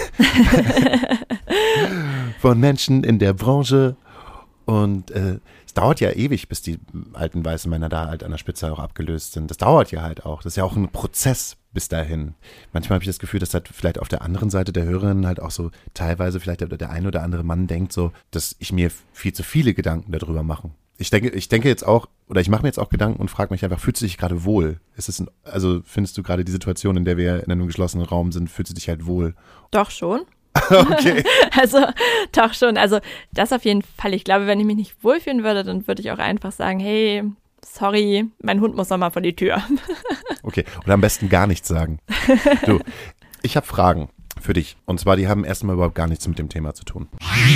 von Menschen in der Branche und es dauert ja ewig, bis die alten weißen Männer da halt an der Spitze auch abgelöst sind. Das dauert ja halt auch. Das ist ja auch ein Prozess, bis dahin. Manchmal habe ich das Gefühl, dass halt vielleicht auf der anderen Seite der Hörerin halt auch so teilweise vielleicht der ein oder andere Mann denkt so, dass ich mir viel zu viele Gedanken darüber mache. Ich denke jetzt auch, oder ich mache mir jetzt auch Gedanken und frage mich einfach, fühlst du dich gerade wohl? Also findest du gerade die Situation, in der wir in einem geschlossenen Raum sind, fühlst du dich halt wohl? Doch schon. Okay. Also, doch schon. Also, das auf jeden Fall. Ich glaube, wenn ich mich nicht wohlfühlen würde, dann würde ich auch einfach sagen, hey, sorry, mein Hund muss noch mal vor die Tür. Okay, oder am besten gar nichts sagen. Du, ich habe Fragen für dich. Und zwar, die haben erstmal überhaupt gar nichts mit dem Thema zu tun.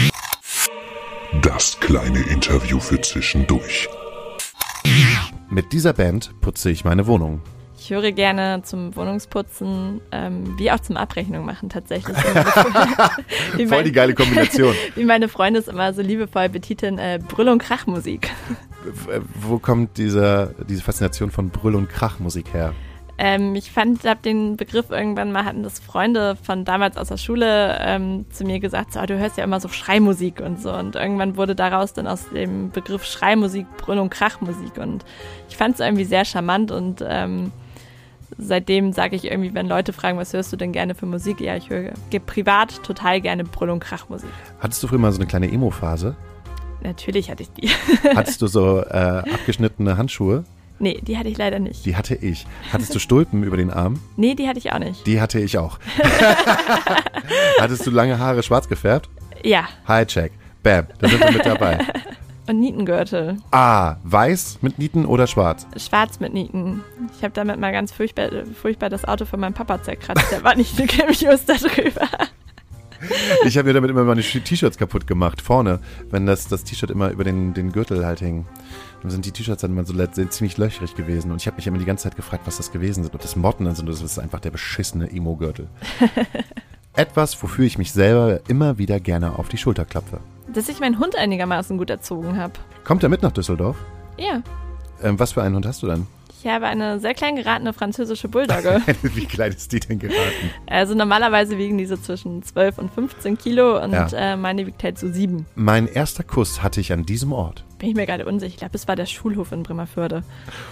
Das kleine Interview für zwischendurch. Mit dieser Band putze ich meine Wohnung. Ich höre gerne zum Wohnungsputzen, wie auch zum Abrechnung machen tatsächlich. Voll die geile Kombination. Wie meine Freunde es immer so liebevoll betiteln, Brüll- und Krachmusik. Wo kommt diese Faszination von Brüll- und Krachmusik her? Ich habe den Begriff irgendwann mal, hatten das Freunde von damals aus der Schule zu mir gesagt, so, du hörst ja immer so Schreimusik und so. Und irgendwann wurde daraus dann aus dem Begriff Schreimusik Brüll- und Krachmusik. Und ich fand es irgendwie sehr charmant und seitdem sage ich irgendwie, wenn Leute fragen, was hörst du denn gerne für Musik? Ja, ich höre privat total gerne Brüll- und Krachmusik. Hattest du früher mal so eine kleine Emo-Phase? Natürlich hatte ich die. Hattest du so abgeschnittene Handschuhe? Nee, die hatte ich leider nicht. Die hatte ich. Hattest du Stulpen über den Arm? Nee, die hatte ich auch nicht. Die hatte ich auch. Hattest du lange Haare schwarz gefärbt? Ja. Hi-Check. Bam, da sind wir mit dabei. Und Nietengürtel. Ah, weiß mit Nieten oder schwarz? Schwarz mit Nieten. Ich habe damit mal ganz furchtbar das Auto von meinem Papa zerkratzt. Der war nicht so just da drüber. Ich habe mir damit immer meine T-Shirts kaputt gemacht, vorne, wenn das T-Shirt immer über den Gürtel halt hing. Dann sind die T-Shirts dann immer so ziemlich löchrig gewesen. Und ich habe mich immer die ganze Zeit gefragt, was das gewesen sind. Und das Motten, also das ist einfach der beschissene Emo-Gürtel. Etwas, wofür ich mich selber immer wieder gerne auf die Schulter klopfe. Dass ich meinen Hund einigermaßen gut erzogen habe. Kommt er mit nach Düsseldorf? Ja. Was für einen Hund hast du dann? Ich habe eine sehr klein geratene französische Bulldogge. Wie klein ist die denn geraten? Also normalerweise wiegen die so zwischen 12 und 15 Kilo und ja. Meine wiegt halt so 7. Mein erster Kuss hatte ich an diesem Ort. Bin ich mir gerade unsicher. Ich glaube, es war der Schulhof in Bremerförde.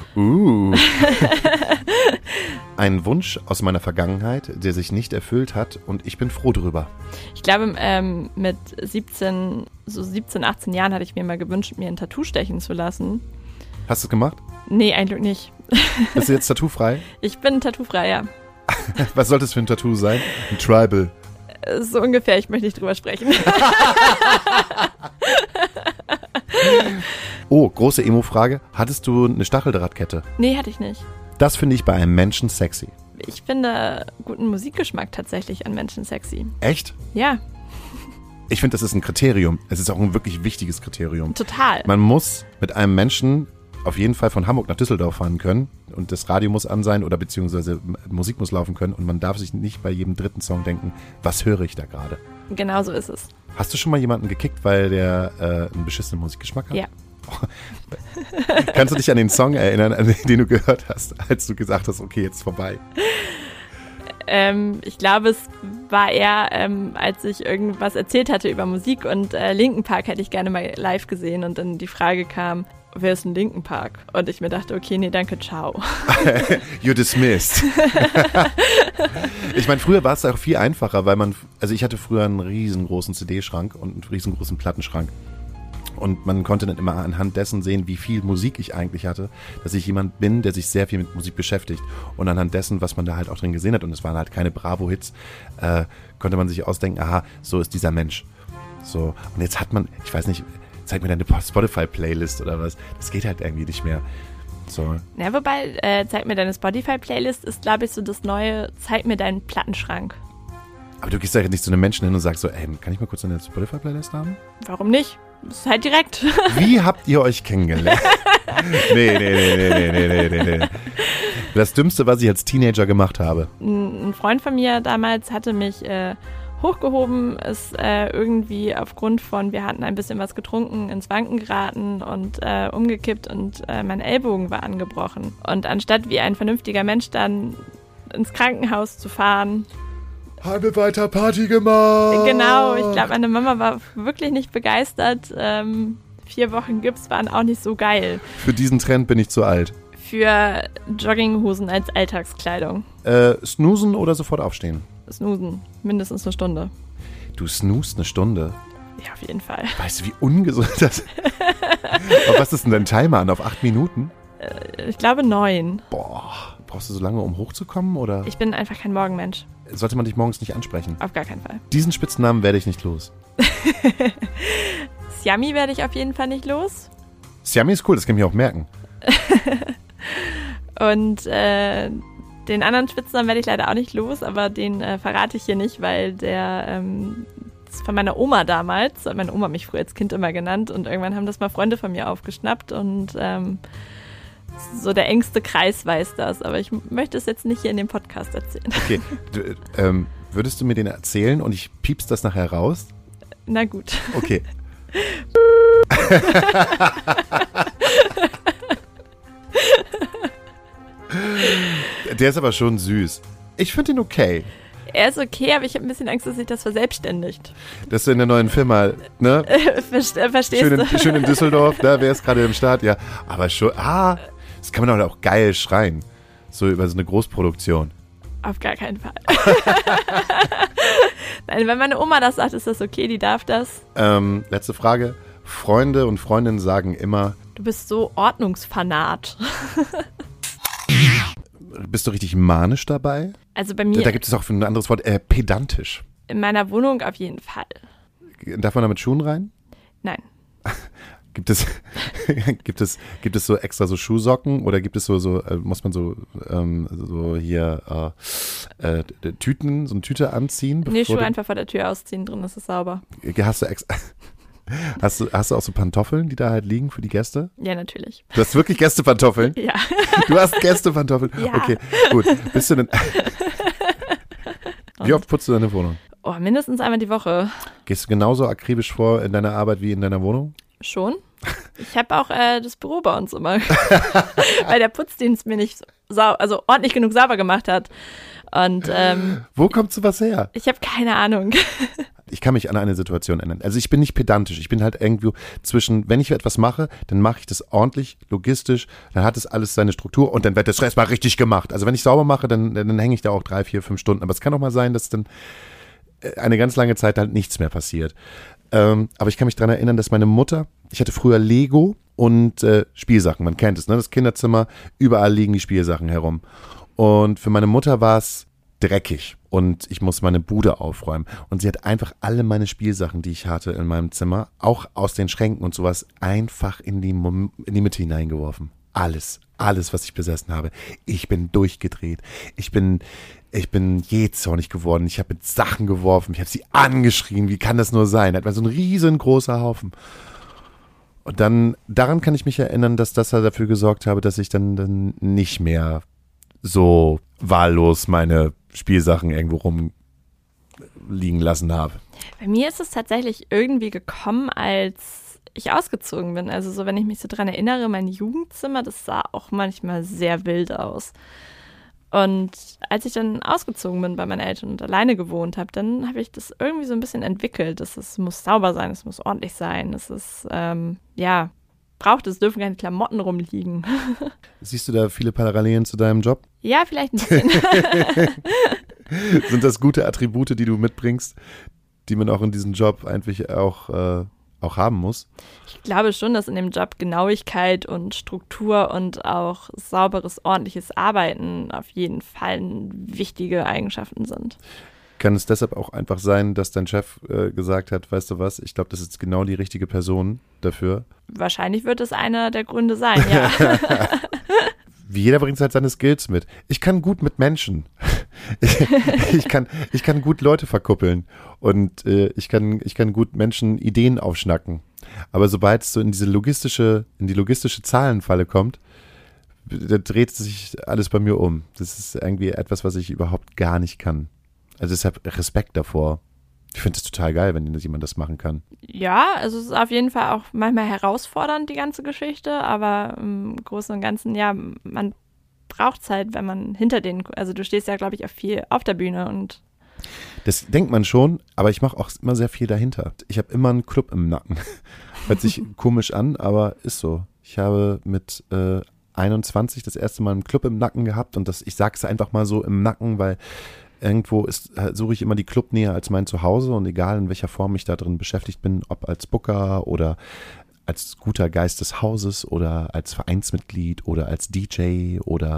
Ein Wunsch aus meiner Vergangenheit, der sich nicht erfüllt hat und ich bin froh drüber. Ich glaube, mit 17, 18 Jahren hatte ich mir mal gewünscht, mir ein Tattoo stechen zu lassen. Hast du es gemacht? Nee, eigentlich nicht. Bist du jetzt tattoofrei? Ich bin tattoofrei, ja. Was sollte es für ein Tattoo sein? Ein Tribal? So ungefähr, ich möchte nicht drüber sprechen. Oh, große Emo-Frage. Hattest du eine Stacheldrahtkette? Nee, hatte ich nicht. Das finde ich bei einem Menschen sexy. Ich finde guten Musikgeschmack tatsächlich an Menschen sexy. Echt? Ja. Ich finde, das ist ein Kriterium. Es ist auch ein wirklich wichtiges Kriterium. Total. Man muss mit einem Menschen auf jeden Fall von Hamburg nach Düsseldorf fahren können und das Radio muss an sein oder beziehungsweise Musik muss laufen können und man darf sich nicht bei jedem dritten Song denken, was höre ich da gerade? Genau so ist es. Hast du schon mal jemanden gekickt, weil der einen beschissenen Musikgeschmack hat? Ja. Kannst du dich an den Song erinnern, an den du gehört hast, als du gesagt hast, okay, jetzt ist vorbei? Ich glaube, es war eher, als ich irgendwas erzählt hatte über Musik und Linkin Park hätte ich gerne mal live gesehen und dann die Frage kam, wer ist ein Linkin Park? Und ich mir dachte, okay, nee, danke, ciao. You're dismissed. Ich meine, früher war es auch viel einfacher, weil ich hatte früher einen riesengroßen CD-Schrank und einen riesengroßen Plattenschrank. Und man konnte dann immer anhand dessen sehen, wie viel Musik ich eigentlich hatte, dass ich jemand bin, der sich sehr viel mit Musik beschäftigt. Und anhand dessen, was man da halt auch drin gesehen hat, und es waren halt keine Bravo-Hits, konnte man sich ausdenken, aha, so ist dieser Mensch. So, und jetzt hat man, ich weiß nicht, zeig mir deine Spotify-Playlist oder was. Das geht halt irgendwie nicht mehr. So. Ja, wobei, zeig mir deine Spotify-Playlist ist, glaube ich, so das neue, zeig mir deinen Plattenschrank. Aber du gehst ja nicht zu einem Menschen hin und sagst so, ey, kann ich mal kurz eine Spotify-Playlist haben? Warum nicht? Das ist halt direkt. Wie habt ihr euch kennengelernt? Nee. Das Dümmste, was ich als Teenager gemacht habe. Ein Freund von mir damals hatte mich hochgehoben, ist irgendwie aufgrund von, wir hatten ein bisschen was getrunken, ins Wanken geraten und umgekippt und mein Ellbogen war angebrochen. Und anstatt wie ein vernünftiger Mensch dann ins Krankenhaus zu fahren, haben wir weiter Party gemacht. Genau, ich glaube, meine Mama war wirklich nicht begeistert. 4 Wochen Gips waren auch nicht so geil. Für diesen Trend bin ich zu alt. Für Jogginghosen als Alltagskleidung. Snoozen oder sofort aufstehen? Snoozen, mindestens eine Stunde. Du snoost eine Stunde? Ja, auf jeden Fall. Weißt du, wie ungesund das ist? Auf was ist denn dein Timer an? Auf 8 Minuten? Ich glaube 9. Boah, brauchst du so lange, um hochzukommen? Oder Ich bin einfach kein Morgenmensch. sollte man dich morgens nicht ansprechen? Auf gar keinen Fall. Diesen Spitznamen werde ich nicht los. Siami werde ich auf jeden Fall nicht los. Siami ist cool, das kann ich mir auch merken. Und den anderen Spitznamen werde ich leider auch nicht los, aber den verrate ich hier nicht, weil der ist von meiner Oma damals. Hat meine Oma mich früher als Kind immer genannt und irgendwann haben das mal Freunde von mir aufgeschnappt und so der engste Kreis weiß das, aber ich möchte es jetzt nicht hier in dem Podcast erzählen. Okay, würdest du mir den erzählen und ich piepst das nachher raus? Na gut. Okay. Der ist aber schon süß. Ich finde ihn okay. Er ist okay, aber ich habe ein bisschen Angst, dass sich das verselbstständigt. Dass du in der neuen Firma, ne? Verstehst du? Schön in Düsseldorf, da wäre es gerade im Start, ja. Aber schon, das kann man doch auch geil schreien. So über so eine Großproduktion. Auf gar keinen Fall. Nein, wenn meine Oma das sagt, ist das okay, die darf das. Letzte Frage. Freunde und Freundinnen sagen immer, Du bist so Ordnungsfanat. bist du richtig manisch dabei? Also bei mir Da gibt es auch ein anderes Wort, pedantisch. in meiner Wohnung auf jeden Fall. Darf man da mit Schuhen rein? Nein. Gibt es so extra so Schuhsocken oder gibt es muss man so hier Tüten, so eine Tüte anziehen? Nee, Schuhe einfach vor der Tür ausziehen, drin ist es sauber. Hast du auch so Pantoffeln, die da halt liegen für die Gäste? Ja, natürlich. Du hast wirklich Gästepantoffeln? Ja. Du hast Gästepantoffeln? Ja. Okay, gut. Bist du denn... Wie oft putzt du deine Wohnung? Oh, mindestens einmal die Woche. Gehst du genauso akribisch vor in deiner Arbeit wie in deiner Wohnung? Schon. Ich habe auch das Büro bei uns immer, weil der Putzdienst mir nicht ordentlich genug sauber gemacht hat. Und Wo kommt sowas her? ich habe keine Ahnung. Ich kann mich an eine Situation erinnern. Also ich bin nicht pedantisch. Ich bin halt irgendwo zwischen, wenn ich etwas mache, dann mache ich das ordentlich, logistisch, dann hat es alles seine Struktur und dann wird das erstmal richtig gemacht. Also wenn ich sauber mache, dann hänge ich da auch 3, 4, 5 Stunden. Aber es kann auch mal sein, dass dann eine ganz lange Zeit halt nichts mehr passiert. Aber ich kann mich daran erinnern, dass meine Mutter, ich hatte früher Lego und Spielsachen, man kennt es, ne? Das Kinderzimmer, überall liegen die Spielsachen herum. Und für meine Mutter war es dreckig und ich muss meine Bude aufräumen. Und sie hat einfach alle meine Spielsachen, die ich hatte in meinem Zimmer, auch aus den Schränken und sowas, einfach in die Mitte hineingeworfen. Alles, was ich besessen habe. Ich bin durchgedreht. Ich bin jähzornig geworden. Ich habe mit Sachen geworfen. Ich habe sie angeschrien. Wie kann das nur sein? Das war so ein riesengroßer Haufen. Und dann, daran kann ich mich erinnern, dass das halt dafür gesorgt habe, dass ich dann nicht mehr so wahllos meine Spielsachen irgendwo rumliegen lassen habe. Bei mir ist es tatsächlich irgendwie gekommen, als ich ausgezogen bin. Also so, wenn ich mich so dran erinnere, mein Jugendzimmer, das sah auch manchmal sehr wild aus. Und als ich dann ausgezogen bin bei meinen Eltern und alleine gewohnt habe, dann habe ich das irgendwie so ein bisschen entwickelt. Es muss sauber sein, es muss ordentlich sein, es ist, es dürfen keine Klamotten rumliegen. Siehst du da viele Parallelen zu deinem Job? Ja, vielleicht ein bisschen. Sind das gute Attribute, die du mitbringst, die man auch in diesem Job eigentlich auch haben muss? Ich glaube schon, dass in dem Job Genauigkeit und Struktur und auch sauberes, ordentliches Arbeiten auf jeden Fall wichtige Eigenschaften sind. Kann es deshalb auch einfach sein, dass dein Chef gesagt hat, weißt du was, ich glaube, das ist genau die richtige Person dafür? Wahrscheinlich wird es einer der Gründe sein, ja. Jeder bringt halt seine Skills mit. Ich kann gut mit Menschen. Ich kann gut Leute verkuppeln und ich kann gut Menschen Ideen aufschnacken. Aber sobald es so in die logistische Zahlenfalle kommt, da dreht sich alles bei mir um. Das ist irgendwie etwas, was ich überhaupt gar nicht kann. Also deshalb Respekt davor. Ich finde es total geil, wenn jemand das machen kann. Ja, also es ist auf jeden Fall auch manchmal herausfordernd, die ganze Geschichte, aber im Großen und Ganzen, ja, man braucht es halt, wenn man also du stehst ja, glaube ich, auch viel auf der Bühne und das denkt man schon, aber ich mache auch immer sehr viel dahinter. Ich habe immer einen Club im Nacken. Hört sich komisch an, aber ist so. Ich habe mit 21 das erste Mal einen Club im Nacken gehabt und ich sag's einfach mal so im Nacken, weil irgendwo suche ich immer die Clubnähe als mein Zuhause und egal in welcher Form ich da drin beschäftigt bin, ob als Booker oder als guter Geist des Hauses oder als Vereinsmitglied oder als DJ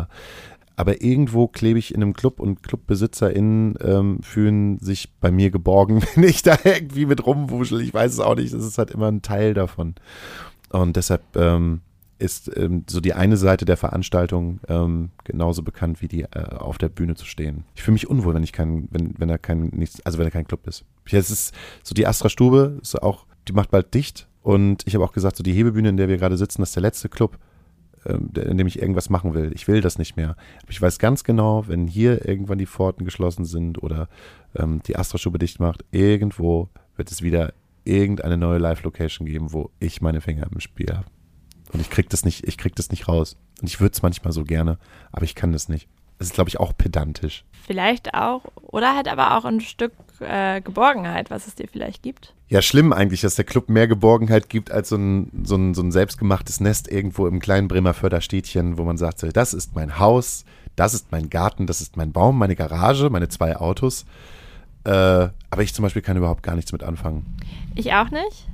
aber irgendwo klebe ich in einem Club und ClubbesitzerInnen fühlen sich bei mir geborgen, wenn ich da irgendwie mit rumwuschel. Ich weiß es auch nicht, das ist halt immer ein Teil davon. Und deshalb ist so die eine Seite der Veranstaltung genauso bekannt wie die auf der Bühne zu stehen. Ich fühle mich unwohl, wenn da kein Club ist. Es ist so die Astra Stube, die macht bald dicht und ich habe auch gesagt, so die Hebebühne, in der wir gerade sitzen, das ist der letzte Club, in dem ich irgendwas machen will. Ich will das nicht mehr. Aber ich weiß ganz genau, wenn hier irgendwann die Pforten geschlossen sind oder die Astra Stube dicht macht, irgendwo wird es wieder irgendeine neue Live-Location geben, wo ich meine Finger im Spiel habe. Und ich krieg das nicht raus. Und ich würde es manchmal so gerne, aber ich kann das nicht. Das ist, glaube ich, auch pedantisch. Vielleicht auch, oder halt aber auch ein Stück Geborgenheit, was es dir vielleicht gibt. Ja, schlimm eigentlich, dass der Club mehr Geborgenheit gibt als so ein selbstgemachtes Nest irgendwo im kleinen Bremerförder Städtchen, wo man sagt, so, das ist mein Haus, das ist mein Garten, das ist mein Baum, meine Garage, meine 2 Autos. Aber ich zum Beispiel kann überhaupt gar nichts mit anfangen. Ich auch nicht.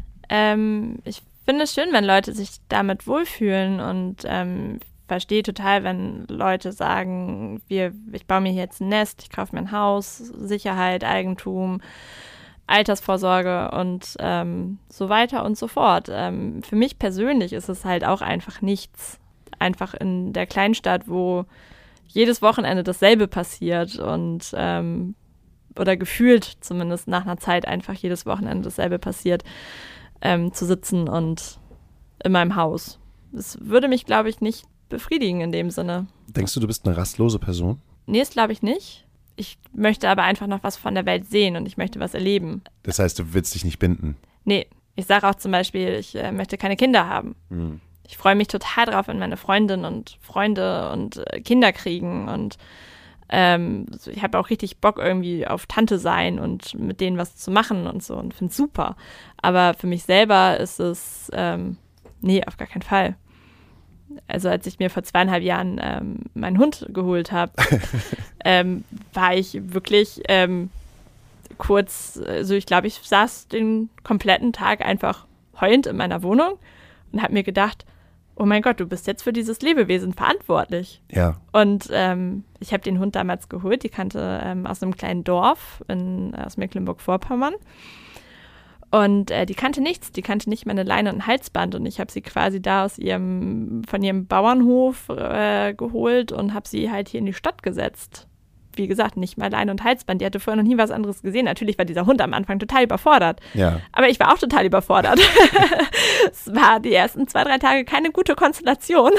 Ich finde es schön, wenn Leute sich damit wohlfühlen und verstehe total, wenn Leute sagen, ich baue mir hier jetzt ein Nest, ich kaufe mir ein Haus, Sicherheit, Eigentum, Altersvorsorge und so weiter und so fort. Für mich persönlich ist es halt auch einfach nichts. Einfach in der Kleinstadt, wo jedes Wochenende dasselbe passiert und oder gefühlt zumindest nach einer Zeit einfach jedes Wochenende dasselbe passiert, zu sitzen und in meinem Haus. Das würde mich, glaube ich, nicht befriedigen in dem Sinne. Denkst du bist eine rastlose Person? Nee, das glaube ich nicht. Ich möchte aber einfach noch was von der Welt sehen und ich möchte was erleben. Das heißt, du willst dich nicht binden? Nee, ich sage auch zum Beispiel, ich möchte keine Kinder haben. Ich freue mich total drauf, wenn meine Freundinnen und Freunde und Kinder kriegen und ich habe auch richtig Bock irgendwie auf Tante sein und mit denen was zu machen und so und finde es super. Aber für mich selber ist es, nee, auf gar keinen Fall. Also als ich mir vor 2,5 Jahren meinen Hund geholt habe, war ich wirklich kurz, also ich glaube, ich saß den kompletten Tag einfach heulend in meiner Wohnung und habe mir gedacht, oh mein Gott, du bist jetzt für dieses Lebewesen verantwortlich. Ja. Und ich habe den Hund damals geholt, die kannte aus einem kleinen Dorf aus Mecklenburg-Vorpommern. Und die kannte nichts, die kannte nicht meine Leine und ein Halsband und ich habe sie quasi da von ihrem Bauernhof geholt und habe sie halt hier in die Stadt gesetzt. Wie gesagt, nicht mal Leine und Halsband, die hatte vorher noch nie was anderes gesehen. Natürlich war dieser Hund am Anfang total überfordert, ja. Aber ich war auch total überfordert. Es war die ersten 2-3 Tage keine gute Konstellation.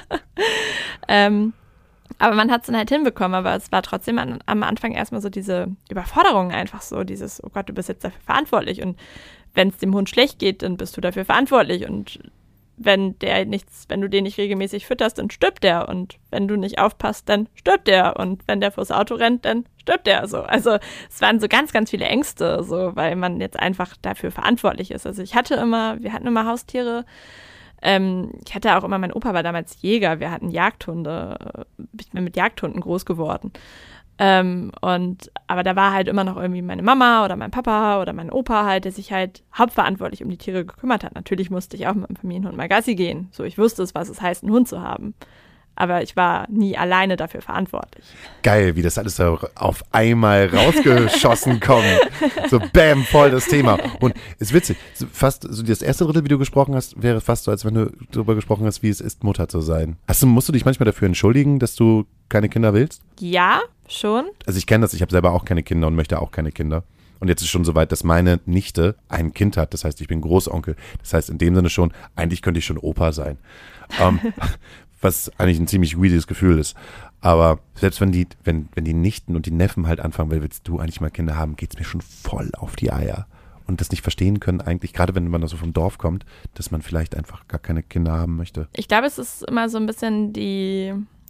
Aber man hat es dann halt hinbekommen, aber es war trotzdem am Anfang erstmal so diese Überforderung einfach so, dieses, oh Gott, du bist jetzt dafür verantwortlich und wenn es dem Hund schlecht geht, dann bist du dafür verantwortlich und wenn du den nicht regelmäßig fütterst, dann stirbt der und wenn du nicht aufpasst, dann stirbt der und wenn der vors Auto rennt, dann stirbt der so. Also es waren so ganz, ganz viele Ängste, so, weil man jetzt einfach dafür verantwortlich ist. Also wir hatten immer Haustiere. Ich hatte auch immer, mein Opa war damals Jäger, wir hatten Jagdhunde, ich bin mit Jagdhunden groß geworden. Aber da war halt immer noch irgendwie meine Mama oder mein Papa oder mein Opa halt, der sich halt hauptverantwortlich um die Tiere gekümmert hat. Natürlich musste ich auch mit dem Familienhund mal Gassi gehen. So, ich wusste es, was es heißt, einen Hund zu haben. Aber ich war nie alleine dafür verantwortlich. Geil, wie das alles so auf einmal rausgeschossen kommt. So bam, voll das Thema. Und ist witzig, fast so das erste Drittel, wie du gesprochen hast, wäre fast so, als wenn du darüber gesprochen hast, wie es ist, Mutter zu sein. Musst du dich manchmal dafür entschuldigen, dass du keine Kinder willst? Ja, schon. Also ich kenne das, ich habe selber auch keine Kinder und möchte auch keine Kinder. Und jetzt ist schon soweit, dass meine Nichte ein Kind hat. Das heißt, ich bin Großonkel. Das heißt, in dem Sinne schon, eigentlich könnte ich schon Opa sein. Was eigentlich ein ziemlich weirdes Gefühl ist. Aber selbst wenn die Nichten und die Neffen halt anfangen, willst du eigentlich mal Kinder haben, geht's mir schon voll auf die Eier. Und das nicht verstehen können eigentlich, gerade wenn man da so vom Dorf kommt, dass man vielleicht einfach gar keine Kinder haben möchte. Ich glaube, es ist immer so ein bisschen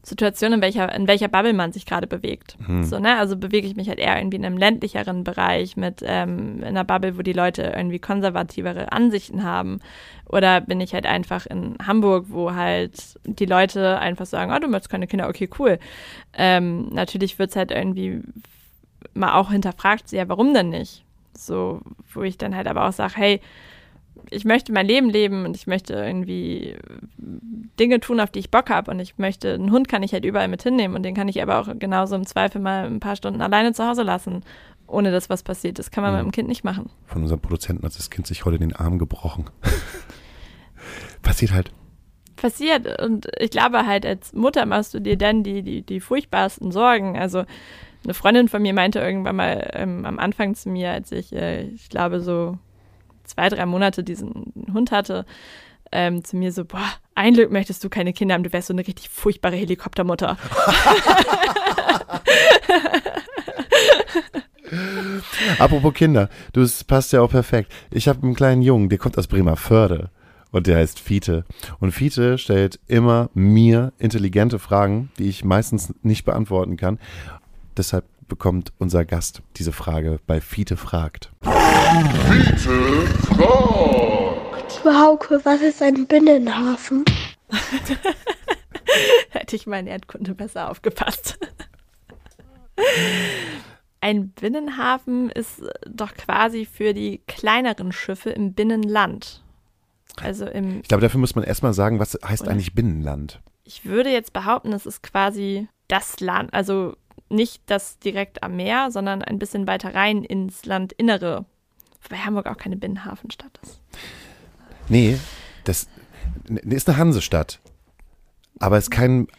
Situation, in welcher Bubble man sich gerade bewegt. So, ne? Also bewege ich mich halt eher irgendwie in einem ländlicheren Bereich mit in einer Bubble, wo die Leute irgendwie konservativere Ansichten haben. Oder bin ich halt einfach in Hamburg, wo halt die Leute einfach sagen, du möchtest keine Kinder, okay, cool. Natürlich wird es halt irgendwie mal auch hinterfragt, ja, warum denn nicht? So, wo ich dann halt aber auch sage, hey, ich möchte mein Leben leben und ich möchte irgendwie Dinge tun, auf die ich Bock habe und einen Hund kann ich halt überall mit hinnehmen und den kann ich aber auch genauso im Zweifel mal ein paar Stunden alleine zu Hause lassen, ohne dass was passiert. Das kann man mit dem Kind nicht machen. Von unserem Produzenten hat das Kind sich heute den Arm gebrochen. Passiert halt. Passiert und ich glaube halt, als Mutter machst du dir dann die furchtbarsten Sorgen. Also eine Freundin von mir meinte irgendwann mal am Anfang zu mir, als ich glaube so 2-3 Monate diesen Hund hatte, zu mir so, ein Glück möchtest du keine Kinder haben, du wärst so eine richtig furchtbare Helikoptermutter. Apropos Kinder, das passt ja auch perfekt. Ich habe einen kleinen Jungen, der kommt aus Bremervörde und der heißt Fiete. Und Fiete stellt immer mir intelligente Fragen, die ich meistens nicht beantworten kann. Deshalb bekommt unser Gast diese Frage bei Fiete fragt. Fiete fragt. Hauke, was ist ein Binnenhafen? Hätte ich mal in Erdkunde besser aufgepasst. Ein Binnenhafen ist doch quasi für die kleineren Schiffe im Binnenland. Also ich glaube, dafür muss man erstmal sagen, was heißt eigentlich Binnenland? Ich würde jetzt behaupten, es ist quasi das Land, also nicht das direkt am Meer, sondern ein bisschen weiter rein ins Landinnere. Wobei Hamburg auch keine Binnenhafenstadt ist. Nee, das ist eine Hansestadt. Aber es ist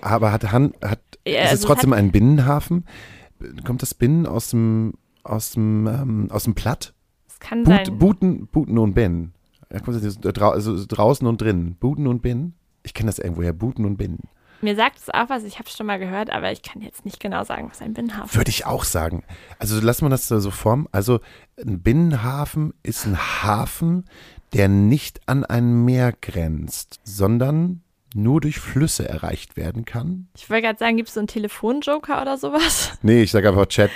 es trotzdem ein Binnenhafen? Kommt das Binnen aus dem Platt? Es kann sein. Buten und Binnen. Also draußen und drinnen. Buten und Binnen? Ich kenne das irgendwoher, Buten und Binnen. Mir sagt es auch was, ich habe es schon mal gehört, aber ich kann jetzt nicht genau sagen, was ein Binnenhafen ist. Würde ich auch sagen. Also lassen wir das so formen. Also ein Binnenhafen ist ein Hafen, der nicht an ein Meer grenzt, sondern nur durch Flüsse erreicht werden kann. Ich wollte gerade sagen, gibt es so einen Telefonjoker oder sowas? Nee, ich sage einfach Chat.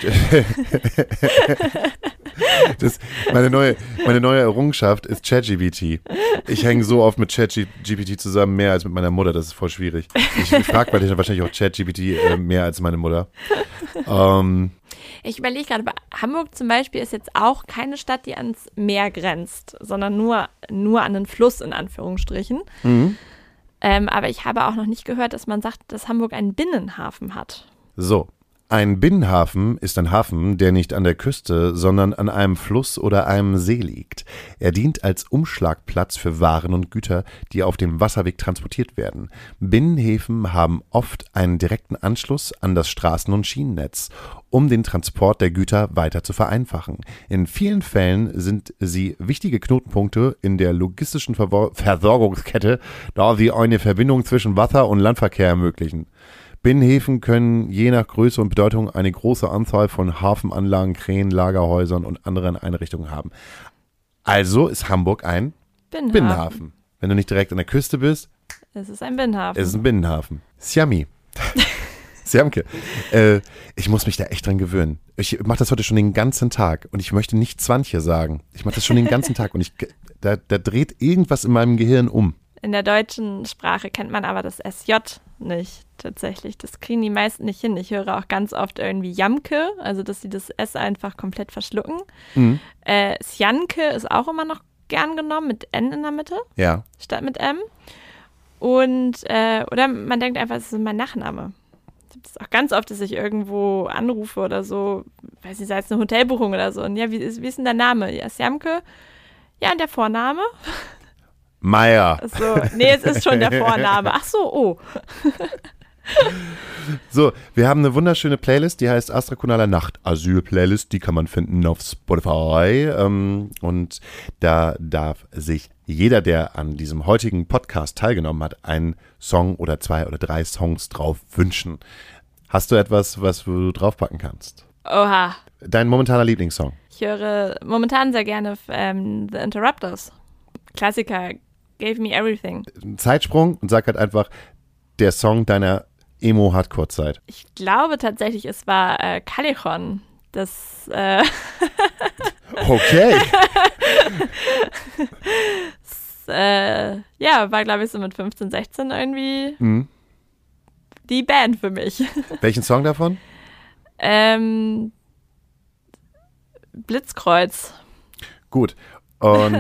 Meine neue Errungenschaft ist ChatGPT. Ich hänge so oft mit ChatGPT zusammen, mehr als mit meiner Mutter. Das ist voll schwierig. Ich frage wahrscheinlich auch ChatGPT mehr als meine Mutter. Ich überlege gerade, Hamburg zum Beispiel ist jetzt auch keine Stadt, die ans Meer grenzt, sondern nur an einen Fluss in Anführungsstrichen. Mhm. Aber ich habe auch noch nicht gehört, dass man sagt, dass Hamburg einen Binnenhafen hat. So, ein Binnenhafen ist ein Hafen, der nicht an der Küste, sondern an einem Fluss oder einem See liegt. Er dient als Umschlagplatz für Waren und Güter, die auf dem Wasserweg transportiert werden. Binnenhäfen haben oft einen direkten Anschluss an das Straßen- und Schienennetz, um den Transport der Güter weiter zu vereinfachen. In vielen Fällen sind sie wichtige Knotenpunkte in der logistischen Versorgungskette, da sie eine Verbindung zwischen Wasser- und Landverkehr ermöglichen. Binnenhäfen können je nach Größe und Bedeutung eine große Anzahl von Hafenanlagen, Kränen, Lagerhäusern und anderen Einrichtungen haben. Also ist Hamburg ein Binnenhafen. Wenn du nicht direkt an der Küste bist, es ist ein Binnenhafen. Es ist ein Binnenhafen. Siami. Siamke. Ich muss mich da echt dran gewöhnen. Ich mache das heute schon den ganzen Tag und ich möchte nicht Zwanche sagen. Ich mache das schon den ganzen Tag und da dreht irgendwas in meinem Gehirn um. In der deutschen Sprache kennt man aber das SJ nicht tatsächlich. Das kriegen die meisten nicht hin. Ich höre auch ganz oft irgendwie Jamke, also dass sie das S einfach komplett verschlucken. Mhm. Sjanke ist auch immer noch gern genommen, mit N in der Mitte, ja, statt mit M. Und, oder man denkt einfach, es ist mein Nachname. Es ist auch ganz oft, dass ich irgendwo anrufe oder so, weiß nicht, sei es eine Hotelbuchung oder so. Und ja, wie ist denn der Name? Ja, Sjamke. Ja, und der Vorname? Meier. So, nee, es ist schon der Vorname. Ach so, oh. So, wir haben eine wunderschöne Playlist, die heißt Astrakonaler Nacht Asyl Playlist, die kann man finden auf Spotify und da darf sich jeder, der an diesem heutigen Podcast teilgenommen hat, einen Song oder 2 oder 3 Songs drauf wünschen. Hast du etwas, was du draufpacken kannst? Oha. Dein momentaner Lieblingssong? Ich höre momentan sehr gerne The Interrupters. Klassiker, Gave Me Everything. Zeitsprung und sag halt einfach, der Song deiner Emo-Hardcore-Zeit? Ich glaube tatsächlich, es war Callejon. Das, Okay. war, glaube ich, so mit 15, 16 irgendwie die Band für mich. Welchen Song davon? Blitzkreuz. Gut. Und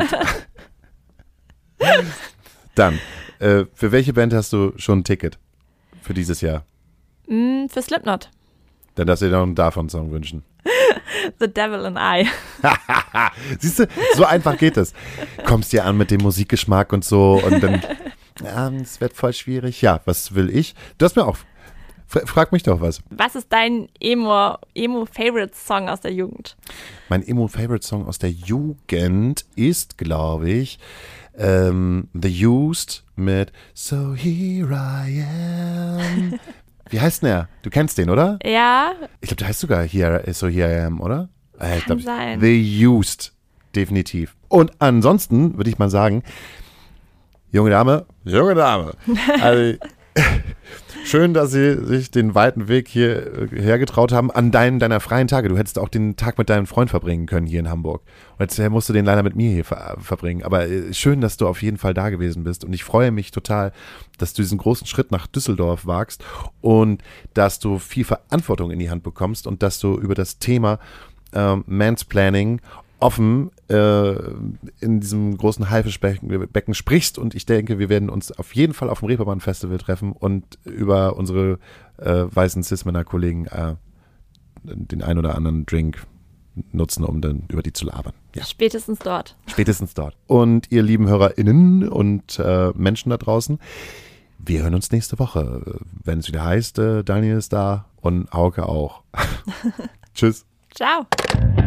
dann, für welche Band hast du schon ein Ticket für dieses Jahr? Für Slipknot. Dann darfst du dir noch einen davon-Song wünschen. The Devil and I. Siehst du, so einfach geht es. Kommst dir an mit dem Musikgeschmack und so und dann, es wird voll schwierig. Ja, was will ich? Du hast mir auch, frag mich doch was. Was ist dein Emo-Favorite-Song aus der Jugend? Mein Emo-Favorite-Song aus der Jugend ist, glaube ich, The Used mit So Here I Am. Wie heißt denn er? Du kennst den, oder? Ja. Ich glaube, der heißt sogar So Here I Am, oder? Kann sein. The Used, definitiv. Und ansonsten würde ich mal sagen, junge Dame, also, schön, dass Sie sich den weiten Weg hierher getraut haben an deiner freien Tage. Du hättest auch den Tag mit deinem Freund verbringen können hier in Hamburg. Und jetzt musst du den leider mit mir hier verbringen. Aber schön, dass du auf jeden Fall da gewesen bist. Und ich freue mich total, dass du diesen großen Schritt nach Düsseldorf wagst und dass du viel Verantwortung in die Hand bekommst und dass du über das Thema Mansplaining offen in diesem großen Haifischbecken sprichst, und ich denke, wir werden uns auf jeden Fall auf dem Reeperbahn-Festival treffen und über unsere weißen Cis-Männer-Kollegen den ein oder anderen Drink nutzen, um dann über die zu labern. Ja. Spätestens dort. Spätestens dort. Und ihr lieben HörerInnen und Menschen da draußen, wir hören uns nächste Woche, wenn es wieder heißt, Daniel ist da und Hauke auch. Tschüss. Ciao.